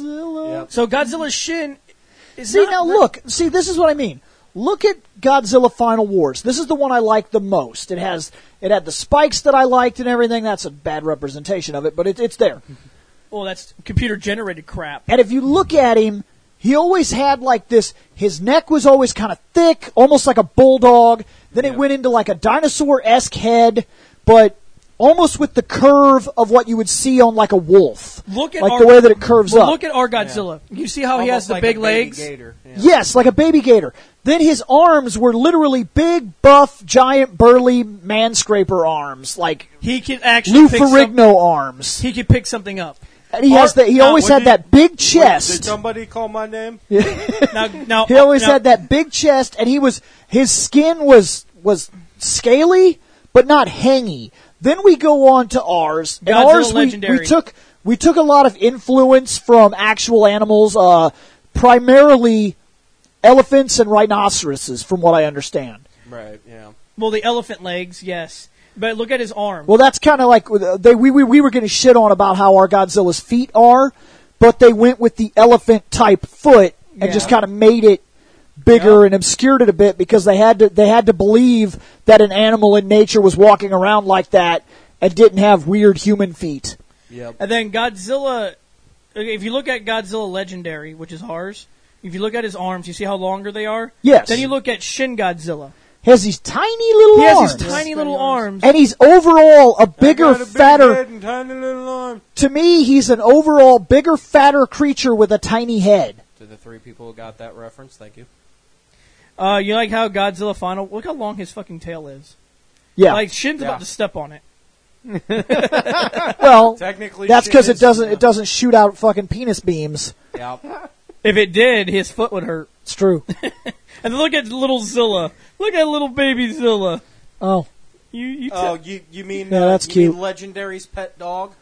Yep. So Godzilla's Shin. Is See not now, re- look. See, this is what I mean. Look at Godzilla Final Wars. This is the one I like the most. It has it had the spikes that I liked and everything. That's a bad representation of it, but it, it's there. Oh, that's computer generated crap. And if you look at him, he always had like this. His neck was always kind of thick, almost like a bulldog. Then it Yeah. went into like a dinosaur-esque head, but almost with the curve of what you would see on like a wolf. Look at like our, the way that it curves well, up. Look at our Godzilla. You see how he Almost has the like big a baby legs? gator. Yeah. Yes, like a baby gator. Then his arms were literally big, buff, giant, burly manscraper arms, like He can actually Lou pick some, Ferrigno arms. he can pick something up. And he has Or- the, he now, always what had did- that big Did chest. somebody call my name? Now, now He always now, had that big chest, and he was his skin was was scaly but not hangy. Then we go on to ours, and Godzilla ours we, Legendary. we took we took a lot of influence from actual animals, uh, primarily elephants and rhinoceroses, from what I understand. Right, yeah. Well, the elephant legs, yes. But look at his arm. Well, that's kind of like they we we, we were getting shit on about how our Godzilla's feet are, but they went with the elephant type foot and Yeah. just kind of made it bigger Yeah. and obscured it a bit because they had to they had to believe that an animal in nature was walking around like that and didn't have weird human feet. Yep. And then Godzilla, okay, if you look at Godzilla Legendary, which is ours, if you look at his arms, you see how longer they are? Yes. Then you look at Shin Godzilla. He has these tiny little He has arms. these tiny little arms. and he's overall a I bigger, got a big fatter. head and tiny little arm. To me, he's an overall bigger, fatter creature with a tiny head. To the three people who got that reference, thank you. Uh, you like how Godzilla Final, look how long his fucking tail is. Yeah. Like, Shin's Yeah. about to step on it. well, Technically, that's shit because it is- doesn't it doesn't shoot out fucking penis beams. Yep. If it did, his foot would hurt. It's true. And look at little Zilla. Look at little baby Zilla. Oh, You, you Oh, t- you you mean Yeah, uh, that's you cute. mean Legendary's pet dog?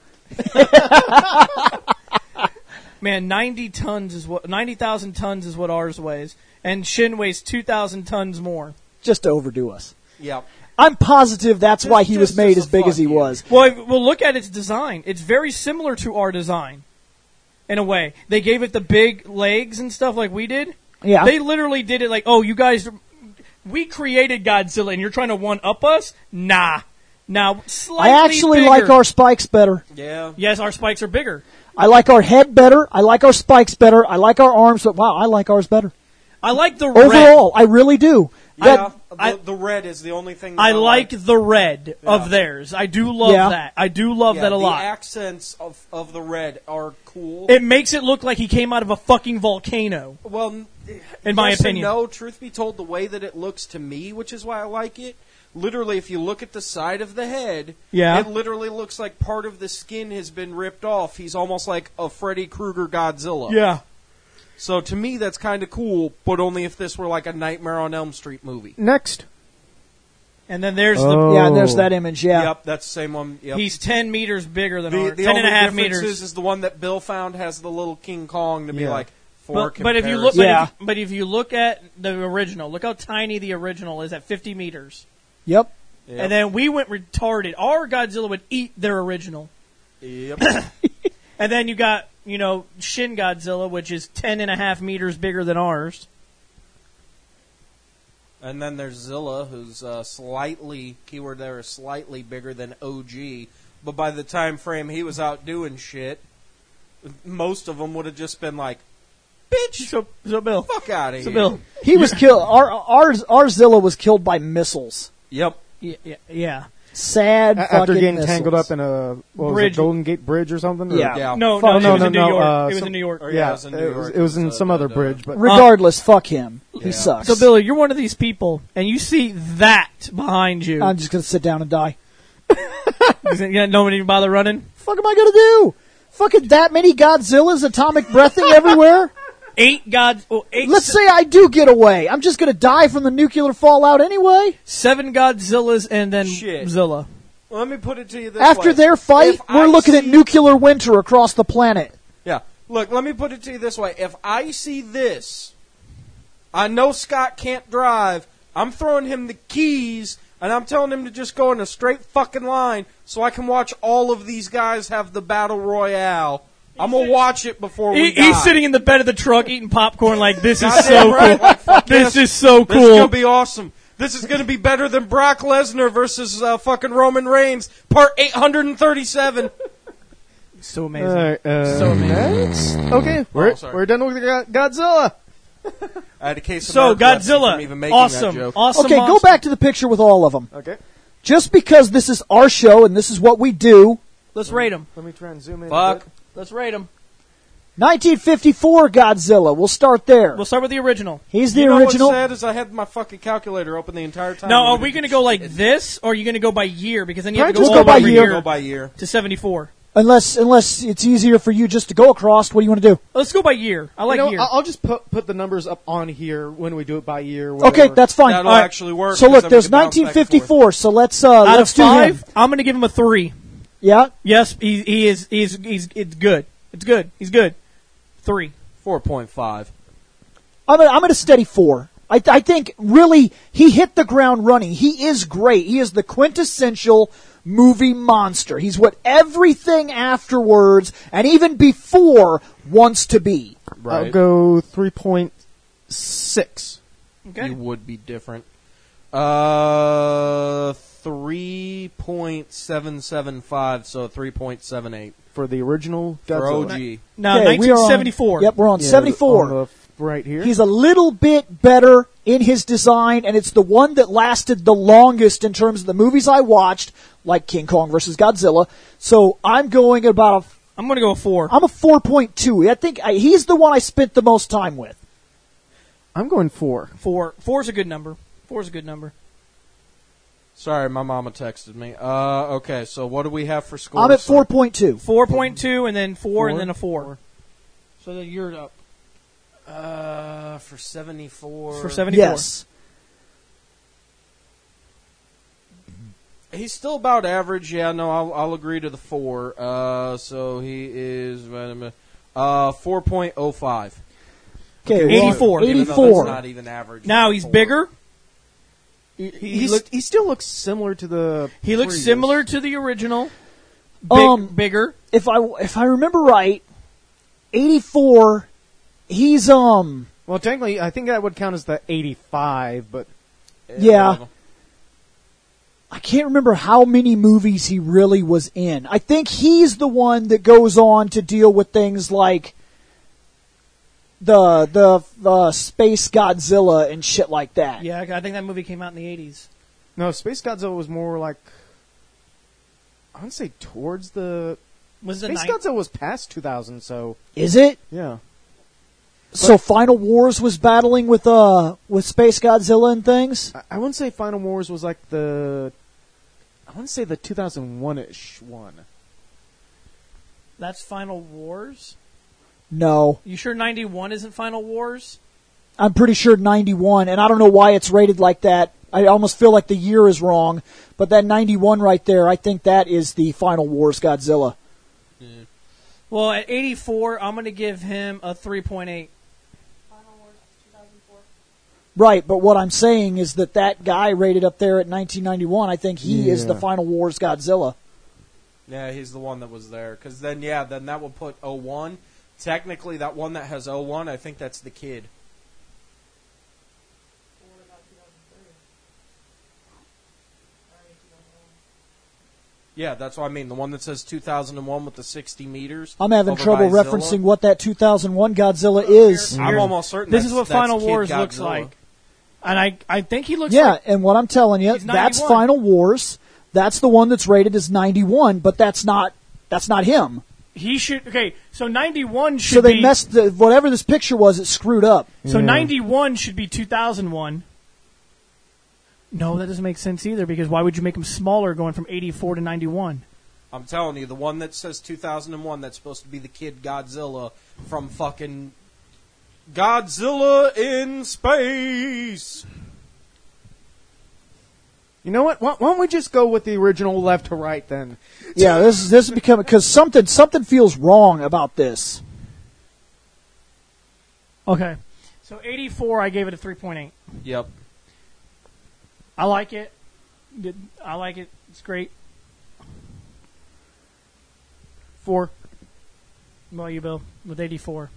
man, ninety tons is what ninety thousand tons is what ours weighs, and Shin weighs two thousand tons more. just to overdo us. Yep. I'm positive that's Just- why he was just made as as a big fuck as he you. was. Well, well, look at its design. It's very similar to our design, in a way. They gave it the big legs and stuff like we did. Yeah. They literally did it like, oh, you guys, we created Godzilla, and you're trying to one up us? Nah, now slightly I actually bigger. like our spikes better. Yeah. Yes, our spikes are bigger. I like our head better. I like our spikes better. I like our arms, but wow, I like ours better. I like the red. Overall, I really do. Yeah, That- the, I- the red is the only thing that I I like like. the red Yeah. of theirs. I do love Yeah. that. I do love Yeah, that a the lot. accents of, of the red are cool. It makes it look like he came out of a fucking volcano. well, n- In my yes and opinion. no, truth be told, the way that it looks to me, which is why I like it, literally, if you look at the side of the head, Yeah. it literally looks like part of the skin has been ripped off. He's almost like a Freddy Krueger Godzilla. Yeah. So to me, that's kind of cool, but only if this were like a Nightmare on Elm Street movie. Next. And then there's Oh. Yeah, and there's that image. Yeah. Yep, that's the same one. the Yep. he's ten meters bigger than the, ours. the Ten only and a half difference meters. is, is the one that Bill found has the little King Kong to be Yeah. like for But, but if you look, comparison. but, Yeah. if, but if you look at the original, look how tiny the original is at fifty meters. Yep. Yep. And then we went retarded. Our Godzilla would eat their original. Yep. And then you got, you know, Shin Godzilla, which is ten and a half meters bigger than ours. And then there's Zilla, who's uh, slightly, keyword there is slightly bigger than O G. But by the time frame he was out doing shit, most of them would have just been like, bitch, So, so Bill. fuck out of So here. Bill. He was killed. Our, ours, our Zilla was killed by missiles. Yep. Yeah, yeah, yeah. Sad A- After fucking getting missiles. tangled up in a what was Bridge. it, Golden Gate Bridge or something? Or- Yeah. Yeah. No, Fuck no, no, it was no, in New no, York. uh, it was some- in New York. Or, Yeah, it was in New it was, York. it was in uh, some the- other the- bridge, but Regardless, fuck him. He Yeah. sucks. So, Billy, you're one of these people, and you see that behind you. I'm just gonna sit down and die. You got nobody even bother running. Fuck am I gonna do? Fucking that many Godzillas, atomic breathing everywhere. Eight God, oh, eight, Let's say I do get away. I'm just gonna die from the nuclear fallout anyway. seven Godzillas and then Shit. Zilla. Well, let me put it to you this After way. their fight, If we're I looking at see- nuclear winter across the planet. Yeah. Look, let me put it to you this way. If I see this, I know Scott can't drive. I'm throwing him the keys, and I'm telling him to just go in a straight fucking line so I can watch all of these guys have the battle royale. I'm going to watch it before we He, die. he's sitting in the bed of the truck eating popcorn like, this is Goddamn so right. cool. Like, fuck This yes. is so This is cool. going to be awesome. This is going to be better than Brock Lesnar versus uh, fucking Roman Reigns, part eight hundred thirty-seven. So amazing. Alright, uh, So amazing. next. Okay, we're sorry. we're done with Go- Godzilla. I had a case of So, narcolepsy Godzilla. from even making that Awesome. joke. Awesome. Okay, go monster. back to the picture with all of them. Okay, Just because this is our show and this is what we do, Let's rate him. let me try and zoom in. a Fuck. bit. Let's rate him. nineteen fifty-four Godzilla. We'll start there. We'll start with the original. He's the You know original. what's sad is I had my fucking calculator open the entire time. Now, are and we it going to didn't- go like it- this, or are you going to go by year? Because then you have to Just go, go all by over year. Go by year. to seventy-four. Unless unless it's easier for you just to go across. What do you want to do? Let's go by year. I like you know, year. I'll I'll just put put the numbers up on here when we do it by year. Okay, whatever. that's fine. That'll All right. actually work. So 'cause look, then we there's can bounce back and forth. nineteen fifty-four. So let's uh, Out let's of do five, him. I'm going to give him a three. Yeah. Yes, he, he is. He's he's it's good. It's good. He's good. Three. four point five. I'm at, I'm at a steady four. I, I think really he hit the ground running. He is great. He is the quintessential movie monster. He's what everything afterwards and even before wants to be. I'll go three point six. Okay. You would be different. Uh, three point seven seven five. So three point seven eight For the original for Godzilla. O G. Now, Okay, we are on- nineteen seventy-four. Yep, we're on Yeah, seventy-four. on the f- right here. He's a little bit better in his design, and it's the one that lasted the longest in terms of the movies I watched, like King Kong versus Godzilla. So I'm going about a, I'm going to go a four. I'm a four point two. I think I, he's the one I spent the most time with. I'm going four. Four. Four's a good number. Four's a good number. Sorry, my mama texted me. Uh, okay, so what do we have for scores? I'm at four point two. Four point two, and then four, and Four. then a four. So then you're up Uh, for seventy-four. for seventy-four. Yes. He's still about average. Yeah, no, I'll, I'll agree to the four. Uh, so he is uh four point oh five. Okay, Okay, eighty-four. Even though eighty-four. That's not even average. Now he's Four. bigger. He, He he's- looked- he still looks similar to the. He looks previous. similar to the original. Big, Um, bigger. If I if I remember right, eighty-four. He's um Well, technically, I think that would count as the eighty-five, but Yeah. whatever. I can't remember how many movies he really was in. I think he's the one that goes on to deal with things like the the uh, Space Godzilla and shit like that. Yeah, I think that movie came out in the eighties. No, Space Godzilla was more like, I would say towards the... Was it Space nine- Godzilla was past two thousand, so Is it? yeah. So Final Wars was battling with uh with Space Godzilla and things? I, I wouldn't say Final Wars was like the... I wouldn't say the two thousand one-ish one. That's Final Wars? No. You sure ninety-one isn't Final Wars? I'm pretty sure ninety-one, and I don't know why it's rated like that. I almost feel like the year is wrong, but that ninety-one right there, I think that is the Final Wars Godzilla. Well, at eighty-four, I'm going to give him a three point eight. Right, but what I'm saying is that that guy rated up there at nineteen ninety-one, I think he is the Yeah. Final Wars Godzilla. Yeah, he's the one that was there. Because then, yeah, then that would put oh one. Technically, that one that has oh one, I think that's the kid. Yeah, that's what I mean. The one that says two thousand one with the sixty meters. I'm having over trouble by referencing Zilla. what that two thousand one Godzilla is. I'm Here's- almost certain This that's, is what that's Final Kid Wars Godzilla. looks like. And I, I think he looks Yeah, like... and what I'm telling you, He's that's ninety-one. Final Wars. That's the one that's rated as ninety-one, but that's not that's not him. He should... Okay, so ninety-one should So they be... messed the, whatever this picture was, it screwed up. So Yeah. ninety-one should be two thousand one. No, that doesn't make sense either, because why would you make him smaller going from eighty-four to ninety-one? I'm telling you, the one that says two thousand one, that's supposed to be the kid Godzilla from fucking Godzilla in Space. You know what? Why, why don't we just go with the original left to right then? Yeah, this is this is becoming because something something feels wrong about this. Okay. So eighty-four, I gave it a three point eight. Yep. I like it. Did- I like it. It's great. Four. What about you, Bill? With eighty-four.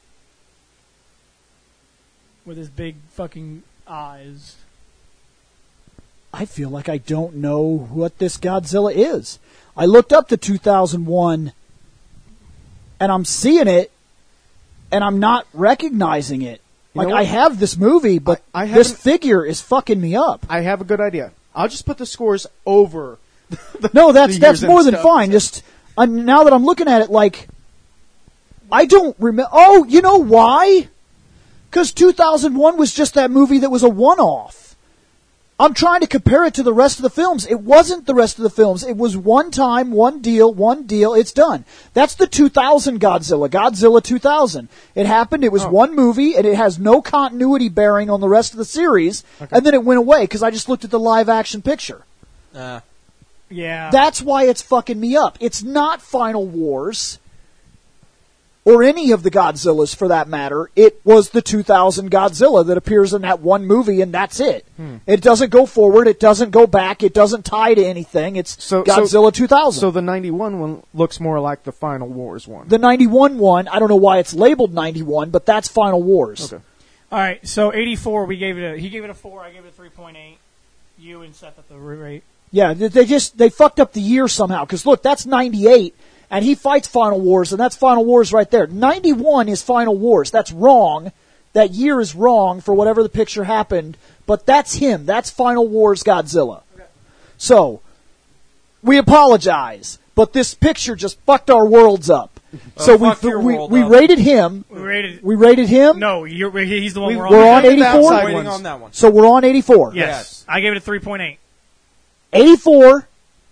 With his big fucking eyes. I feel like I don't know what this Godzilla is. I looked up the two thousand one, and I'm seeing it, and I'm not recognizing it. You Like know I what? have this movie, but I- I this haven't- figure is fucking me up. I have a good idea. I'll just put the scores over. the, No, that's the that's years more and than stuff. fine. Just I'm, now that I'm looking at it, like I don't remember. Oh, you know why? Because two thousand one was just that movie that was a one-off. I'm trying to compare it to the rest of the films. It wasn't the rest of the films. It was one time, one deal, one deal. It's done. That's the two thousand Godzilla, Godzilla two thousand. It happened. It was Oh. one movie, and it has no continuity bearing on the rest of the series. And then it went away because I just looked at the live-action picture. Uh, Yeah. That's why it's fucking me up. It's not Final Wars, or any of the Godzillas for that matter. It was the two thousand Godzilla that appears in that one movie, and that's it. Hmm. It doesn't go forward. It doesn't go back. It doesn't tie to anything. It's So- Godzilla two thousand. So the ninety-one one looks more like the Final Wars one. the ninety-one one, I don't know why it's labeled ninety-one, but that's Final Wars. Okay. All right, so eighty-four, we gave it a... He gave it a four, I gave it a three point eight. You and Seth at the rate. Yeah, they they just they fucked up the year somehow. Because look, that's ninety-eight, and he fights Final Wars, and that's Final Wars right there. ninety-one is Final Wars. That's wrong. That year is wrong for whatever the picture happened, but that's him. That's Final Wars Godzilla. So, we apologize, but this picture just fucked our worlds up. So Oh, we fuck your we, world we up. rated him. We rated... We rated him. No, you're, he's the one We- we're we're on. on Look at the eighty-four? outside waiting ones. on that one. So we're on eighty-four. Yes. Yes. I gave it a three point eight. eighty-four.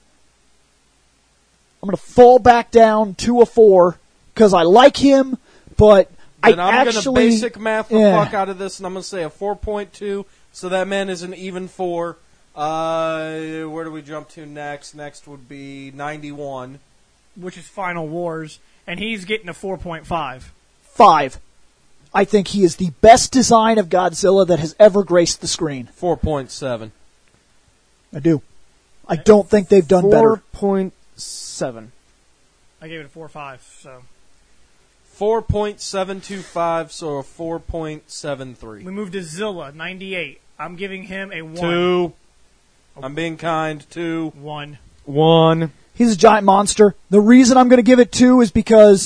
I'm going to fall back down to a four because I like him, but Then I I'm actually going to basic math the yeah. fuck out of this, and I'm going to say a four point two, so that man is an even four. Uh, where do we jump to next? Next would be ninety-one. Which is Final Wars, and he's getting a four point five. five. I think he is the best design of Godzilla that has ever graced the screen. four point seven. I do. I don't think they've done Four better. point seven. I gave it a four five, so... four point seven two five, so a four point seven three. We moved to Zilla, ninety-eight. I'm giving him a one. Two. I'm being kind. Two. One. One. He's a giant monster. The reason I'm going to give it two is because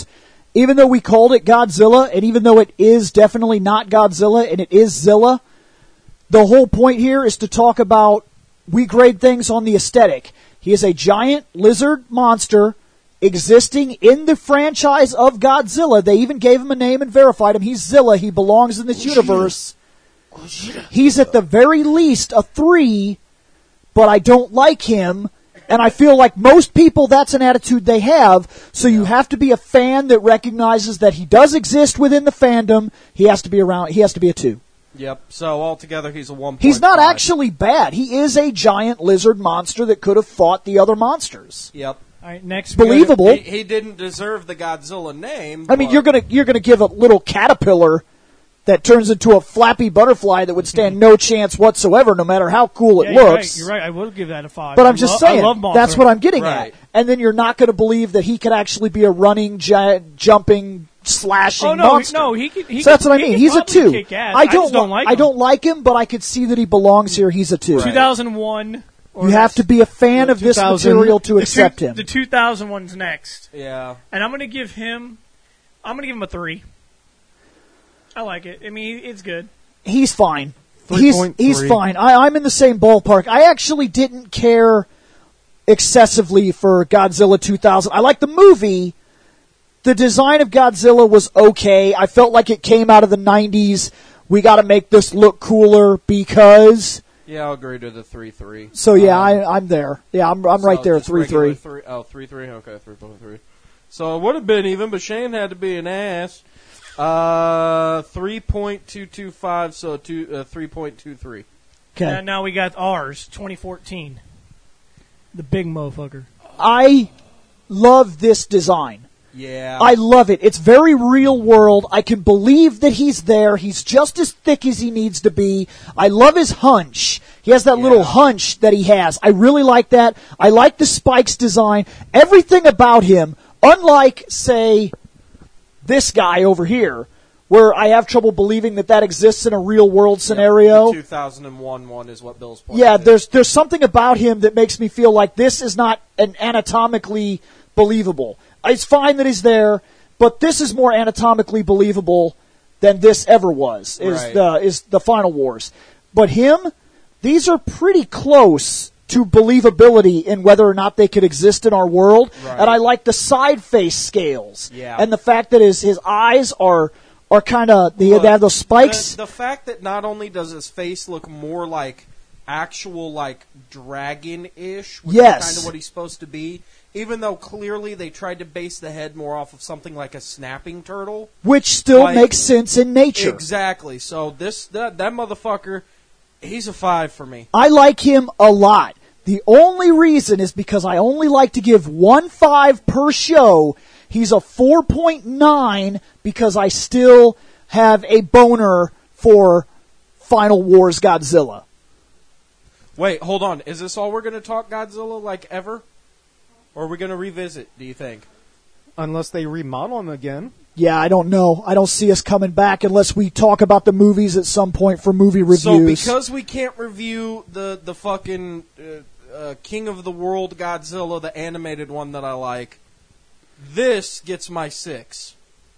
even though we called it Godzilla, and even though it is definitely not Godzilla, and it is Zilla, the whole point here is to talk about, we grade things on the aesthetic. He is a giant lizard monster existing in the franchise of Godzilla. They even gave him a name and verified him. He's Zilla. He belongs in this Gojira. universe. Gojira. He's at the very least a three, but I don't like him. And I feel like most people, that's an attitude they have. So you have to be a fan that recognizes that he does exist within the fandom. He has to be around. He has to be a two. Yep. So altogether, he's a one. He's not actually bad. He is a giant lizard monster that could have fought the other monsters. Yep. All right, next. Believable. He, he didn't deserve the Godzilla name. I mean, but- you're gonna you're gonna give a little caterpillar that turns into a flappy butterfly that would stand no chance whatsoever, no matter how cool Yeah, it you're looks. right, You're right. I will give that a five. But I I'm just lo- I saying, love Mothra. that's what I'm getting Right. at. And then you're not going to believe that he could actually be a running, giant, jumping, slashing Oh no, monster. no, he could. He so that's could, what I he mean. could He's a probably two. kick ass. I don't, just don't wa- like I him. don't like him, but I could see that he belongs here. He's a two. two thousand one. You have to be a fan of this two thousand material to The accept two, him. The two thousand one's next, Yeah. and I'm going to give him. I'm going to give him a three. I like it. I mean, it's good. He's fine. three He's point he's three. fine. I, I'm in the same ballpark. I actually didn't care excessively for Godzilla two thousand. I like the movie. The design of Godzilla was okay. I felt like it came out of the nineties. We got to make this look cooler because. Yeah, I'll agree to the three three. So yeah, Um, I, I'm there. Yeah, I'm I'm right so there at just three regular three. three. Oh, three three. Okay, three point three. So it would have been even, but Shane had to be an ass. Uh, three point two two five. So two uh, three point two three. Okay. And now we got ours, twenty fourteen. The big motherfucker. I love this design. Yeah. I love it. It's very real world. I can believe that he's there. He's just as thick as he needs to be. I love his hunch. He has that Yeah. little hunch that he has. I really like that. I like the spikes design. Everything about him, unlike, say, this guy over here, where I have trouble believing that that exists in a real world scenario. The two thousand one one is what Bill's pointing Yeah, to. there's there's something about him that makes me feel like this is not an anatomically believable. It's fine that he's there, but this is more anatomically believable than this ever was. Is Right. the is the Final Wars. But him, these are pretty close to believability in whether or not they could exist in our world. Right. And I like the side face scales. Yeah. And the fact that his his eyes are are kind of they, Look, they have those spikes. The, the fact that not only does his face look more like actual like dragon-ish, which Yes. is kind of what he's supposed to be, even though clearly they tried to base the head more off of something like a snapping turtle. Which still Like- makes sense in nature. Exactly. So this that, that motherfucker, he's a five for me. I like him a lot. The only reason is because I only like to give one five per show. He's a four point nine because I still have a boner for Final Wars Godzilla. Wait, hold on. Is this all we're going to talk Godzilla like ever? Or are we going to revisit, do you think? Unless they remodel him again. Yeah, I don't know. I don't see us coming back unless we talk about the movies at some point for movie reviews. So because we can't review the, the fucking uh, uh, King of the World Godzilla, the animated one that I like, this gets my six.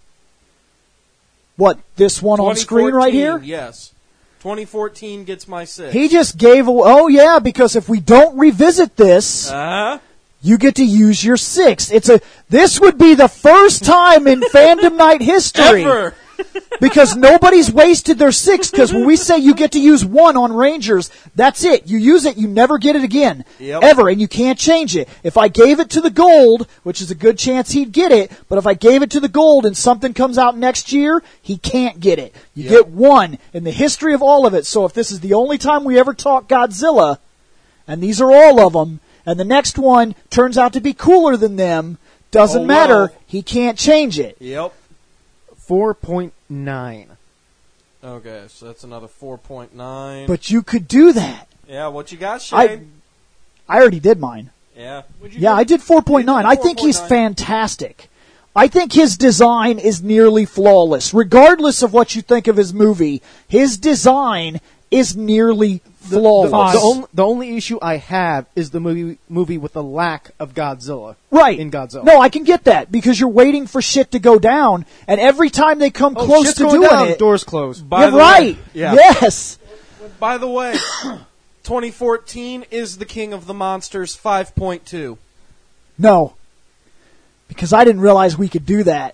What, this one on screen right here? Yes. twenty fourteen gets my six. He just gave away, oh yeah, because if we don't revisit this, Uh-huh. you get to use your six. It's a, this would be the first time in Fandom Night history. Ever. Because nobody's wasted their six, because when we say you get to use one on Rangers, that's it. You use it, you never get it again. Yep. Ever, and you can't change it. If I gave it to the gold, which is a good chance he'd get it, but if I gave it to the gold and something comes out next year, he can't get it. You Yep. get one in the history of all of it. So if this is the only time we ever talk Godzilla, and these are all of them, and the next one turns out to be cooler than them, doesn't Oh, matter, well. he can't change it. Yep. four point nine. Okay, so that's another four point nine. But you could do that. Yeah, what you got, I- Shane? I already did mine. yeah. Would you Yeah, give- I did four point nine. You I did think he's four point nine. fantastic. I think his design is nearly flawless. Regardless of what you think of his movie, his design is nearly The, flawless. the, the, only, the only issue I have is the movie movie with the lack of Godzilla. Right. In Godzilla. No, I can get that because you're waiting for shit to go down, and every time they come Oh, close shit's to going doing down, it, doors closed. By you're the right. way- yeah. Yes. By the way, twenty fourteen is the King of the Monsters five point two. No. Because I didn't realize we could do that.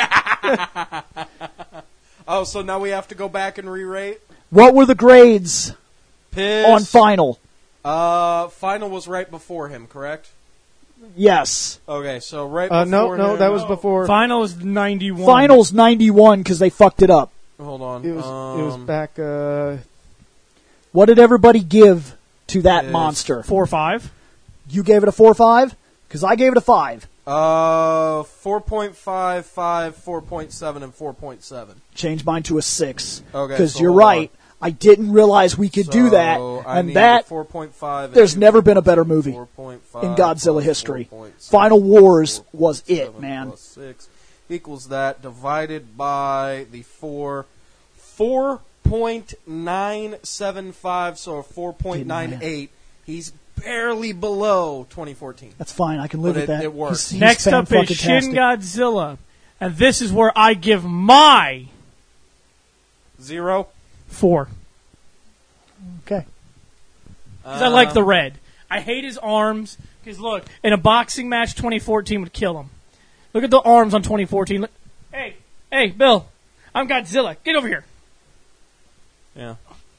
Oh, so now we have to go back and re-rate? What were the grades Piss. on final? Uh, final was right before him, correct? Yes. Okay, so right Uh, no, before no, him- that was before. Final is ninety-one. Finals ninety-one because they fucked it up. Hold on. It was um, it was back. Uh, What did everybody give to that Yes. monster? four or five. You gave it a four or five? Because I gave it a five. Uh, four point five, five, four point seven, and four point seven. Change mine to a six. Okay, Because so you're hold right. I didn't realize we could do that. So I And need that, four point five. there's never been a better movie four point five in Godzilla plus history. four point seven Final Wars plus was four it, point seven man. plus six equals that divided by the four. four point nine seven five, so four point nine eight. He's barely below twenty fourteen. That's fine. I can live But with it- that. it works. He's- he's Next up is Shin fan-fucking-tastic. Godzilla, and this is where I give my Zero. four. Okay. 'Cause I like the Um, red. I hate his arms. Because look, in a boxing match, twenty fourteen would kill him. Look at the arms on twenty fourteen. Look, hey, hey, Bill, I'm Godzilla. Get over here. Yeah.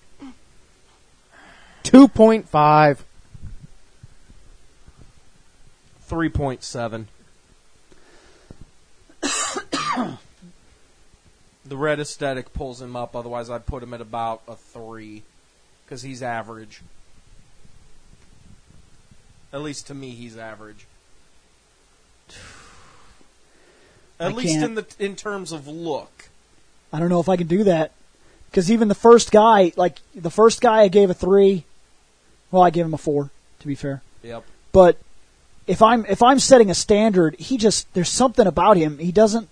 two point five. three point seven. The red aesthetic pulls him up, otherwise I'd put him at about a three. Because he's average. At least to me, he's average. At I least can't. in the in terms of look. I don't know if I can do that. Because even the first guy, like, the first guy I gave a three. Well, I gave him a four, to be fair. Yep. But if I'm if I'm setting a standard, he just there's something about him. He doesn't.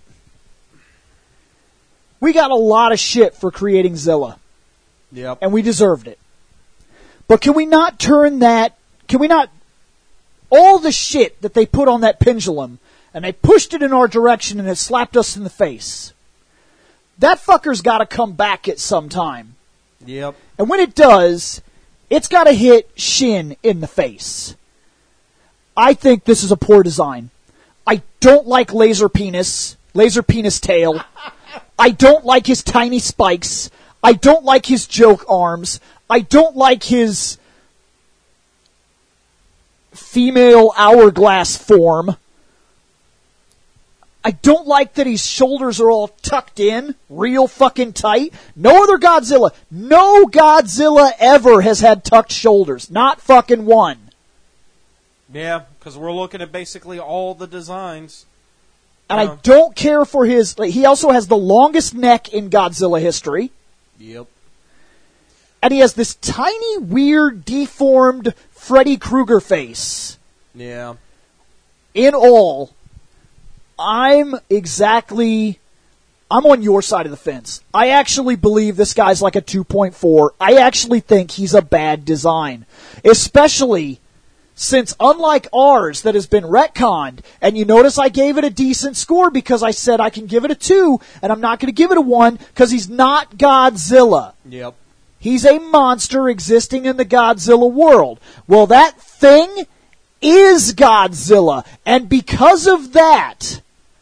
We got a lot of shit for creating Zilla, Yep. and we deserved it. But can we not turn that? Can we not? All the shit that they put on that pendulum, and they pushed it in our direction, and it slapped us in the face. That fucker's got to come back at some time. Yep. And when it does, it's got to hit Shin in the face. I think this is a poor design. I don't like laser penis, laser penis tail. I don't like his tiny spikes. I don't like his joke arms. I don't like his female hourglass form. I don't like that his shoulders are all tucked in, real fucking tight. No other Godzilla, no Godzilla ever has had tucked shoulders. Not fucking one. Yeah, because we're looking at basically all the designs. And Uh-huh. I don't care for his... Like, he also has the longest neck in Godzilla history. Yep. And he has this tiny, weird, deformed Freddy Krueger face. Yeah. In all, I'm exactly... I'm on your side of the fence. I actually believe this guy's like a two point four. I actually think he's a bad design. Especially since, unlike ours that has been retconned, and you notice I gave it a decent score because I said I can give it a two, and I'm not going to give it a one because he's not Godzilla. Yep. He's a monster existing in the Godzilla world. Well, that thing is Godzilla. And because of that,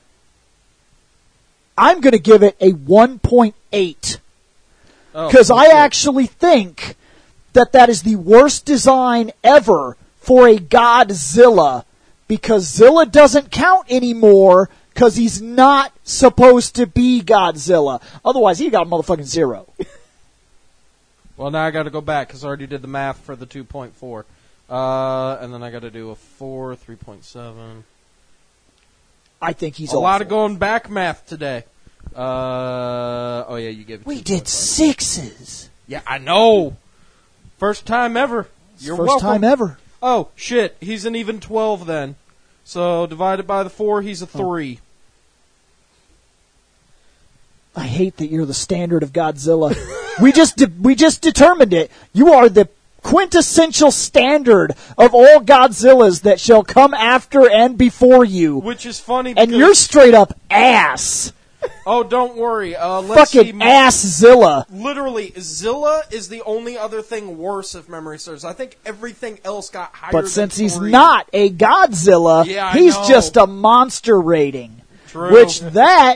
I'm going to give it a one point eight. Oh, Because I shit. actually think that that is the worst design ever for a Godzilla. Because Zilla doesn't count anymore because he's not supposed to be Godzilla. Otherwise, he got a motherfucking zero. Well, now I got to go back because I already did the math for the two point four. Uh, and then I got to do a four, three point seven. I think he's a awful. lot of going back math today. Uh, oh, yeah, you gave it We two did point five. sixes. Yeah, I know. First time ever. You're First welcome. time ever. Oh, shit. He's an even twelve then. So divided by the four, he's a three. I hate that you're the standard of Godzilla. we just de- we just determined it. You are the quintessential standard of all Godzillas that shall come after and before you. Which is funny because... And you're straight up ass. Oh, don't worry. Uh, let's Fucking see. ass-Zilla. Literally, Zilla is the only other thing worse if memory serves. I think everything else got higher But than since he's three. not a Godzilla, Yeah, I he's know. just a monster rating. True. Which that,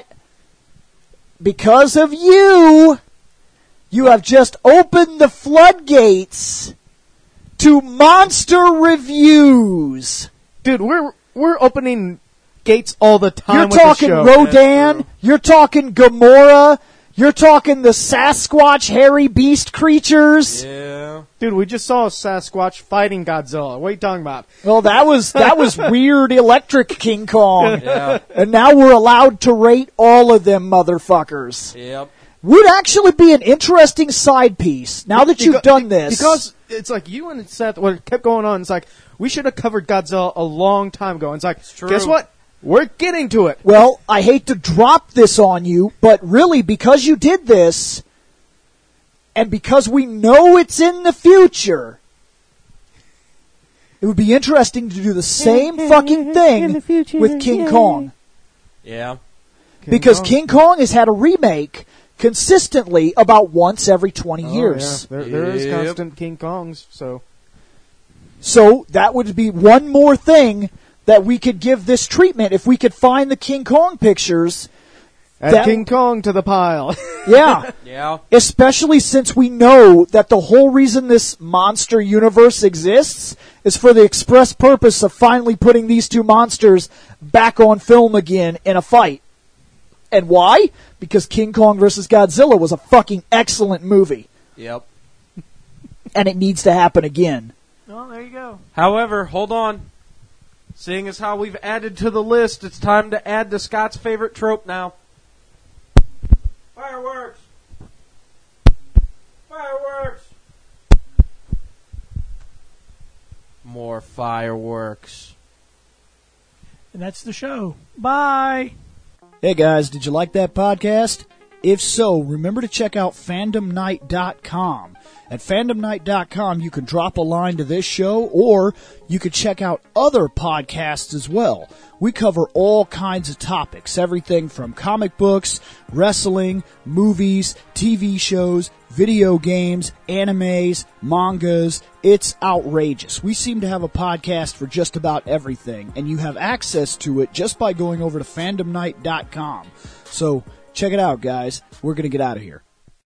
because of you, you have just opened the floodgates to monster reviews. Dude, we're we're opening gates all the time. You're with talking the show. That's Rodan, true. you're talking Gamora, you're talking the Sasquatch hairy beast creatures. Yeah. Dude, we just saw a Sasquatch fighting Godzilla. What are you talking about? Well, that was that was weird electric King Kong. Yeah. And now we're allowed to rate all of them motherfuckers. Yep. Would actually be an interesting side piece. Now that you've Beca- done this. Because it's like you and Seth, what kept going on, it's like, we should have covered Godzilla a long time ago. And it's like, true. guess what? We're getting to it. Well, I hate to drop this on you, but really, because you did this, and because we know it's in the future, it would be interesting to do the same fucking thing with King Kong. Yeah. Because Kong. King Kong has had a remake consistently about once every twenty Oh, years. yeah. There, there is Yep. constant King Kongs, so. So that would be one more thing that we could give this treatment if we could find the King Kong pictures. Add That- King Kong to the pile. Yeah. Yeah. Especially since we know that the whole reason this monster universe exists is for the express purpose of finally putting these two monsters back on film again in a fight. And why? Because King Kong versus Godzilla was a fucking excellent movie. Yep. And it needs to happen again. Well, there you go. However, hold on. Seeing as how we've added to the list, it's time to add to Scott's favorite trope now. Fireworks! Fireworks! More fireworks. And that's the show. Bye. Hey guys, did you like that podcast? If so, remember to check out fandom night dot com. At fandom night dot com, you can drop a line to this show, or you could check out other podcasts as well. We cover all kinds of topics, everything from comic books, wrestling, movies, T V shows, video games, animes, mangas. It's outrageous. We seem to have a podcast for just about everything, and you have access to it just by going over to fandom night dot com. So check it out, guys. We're going to get out of here.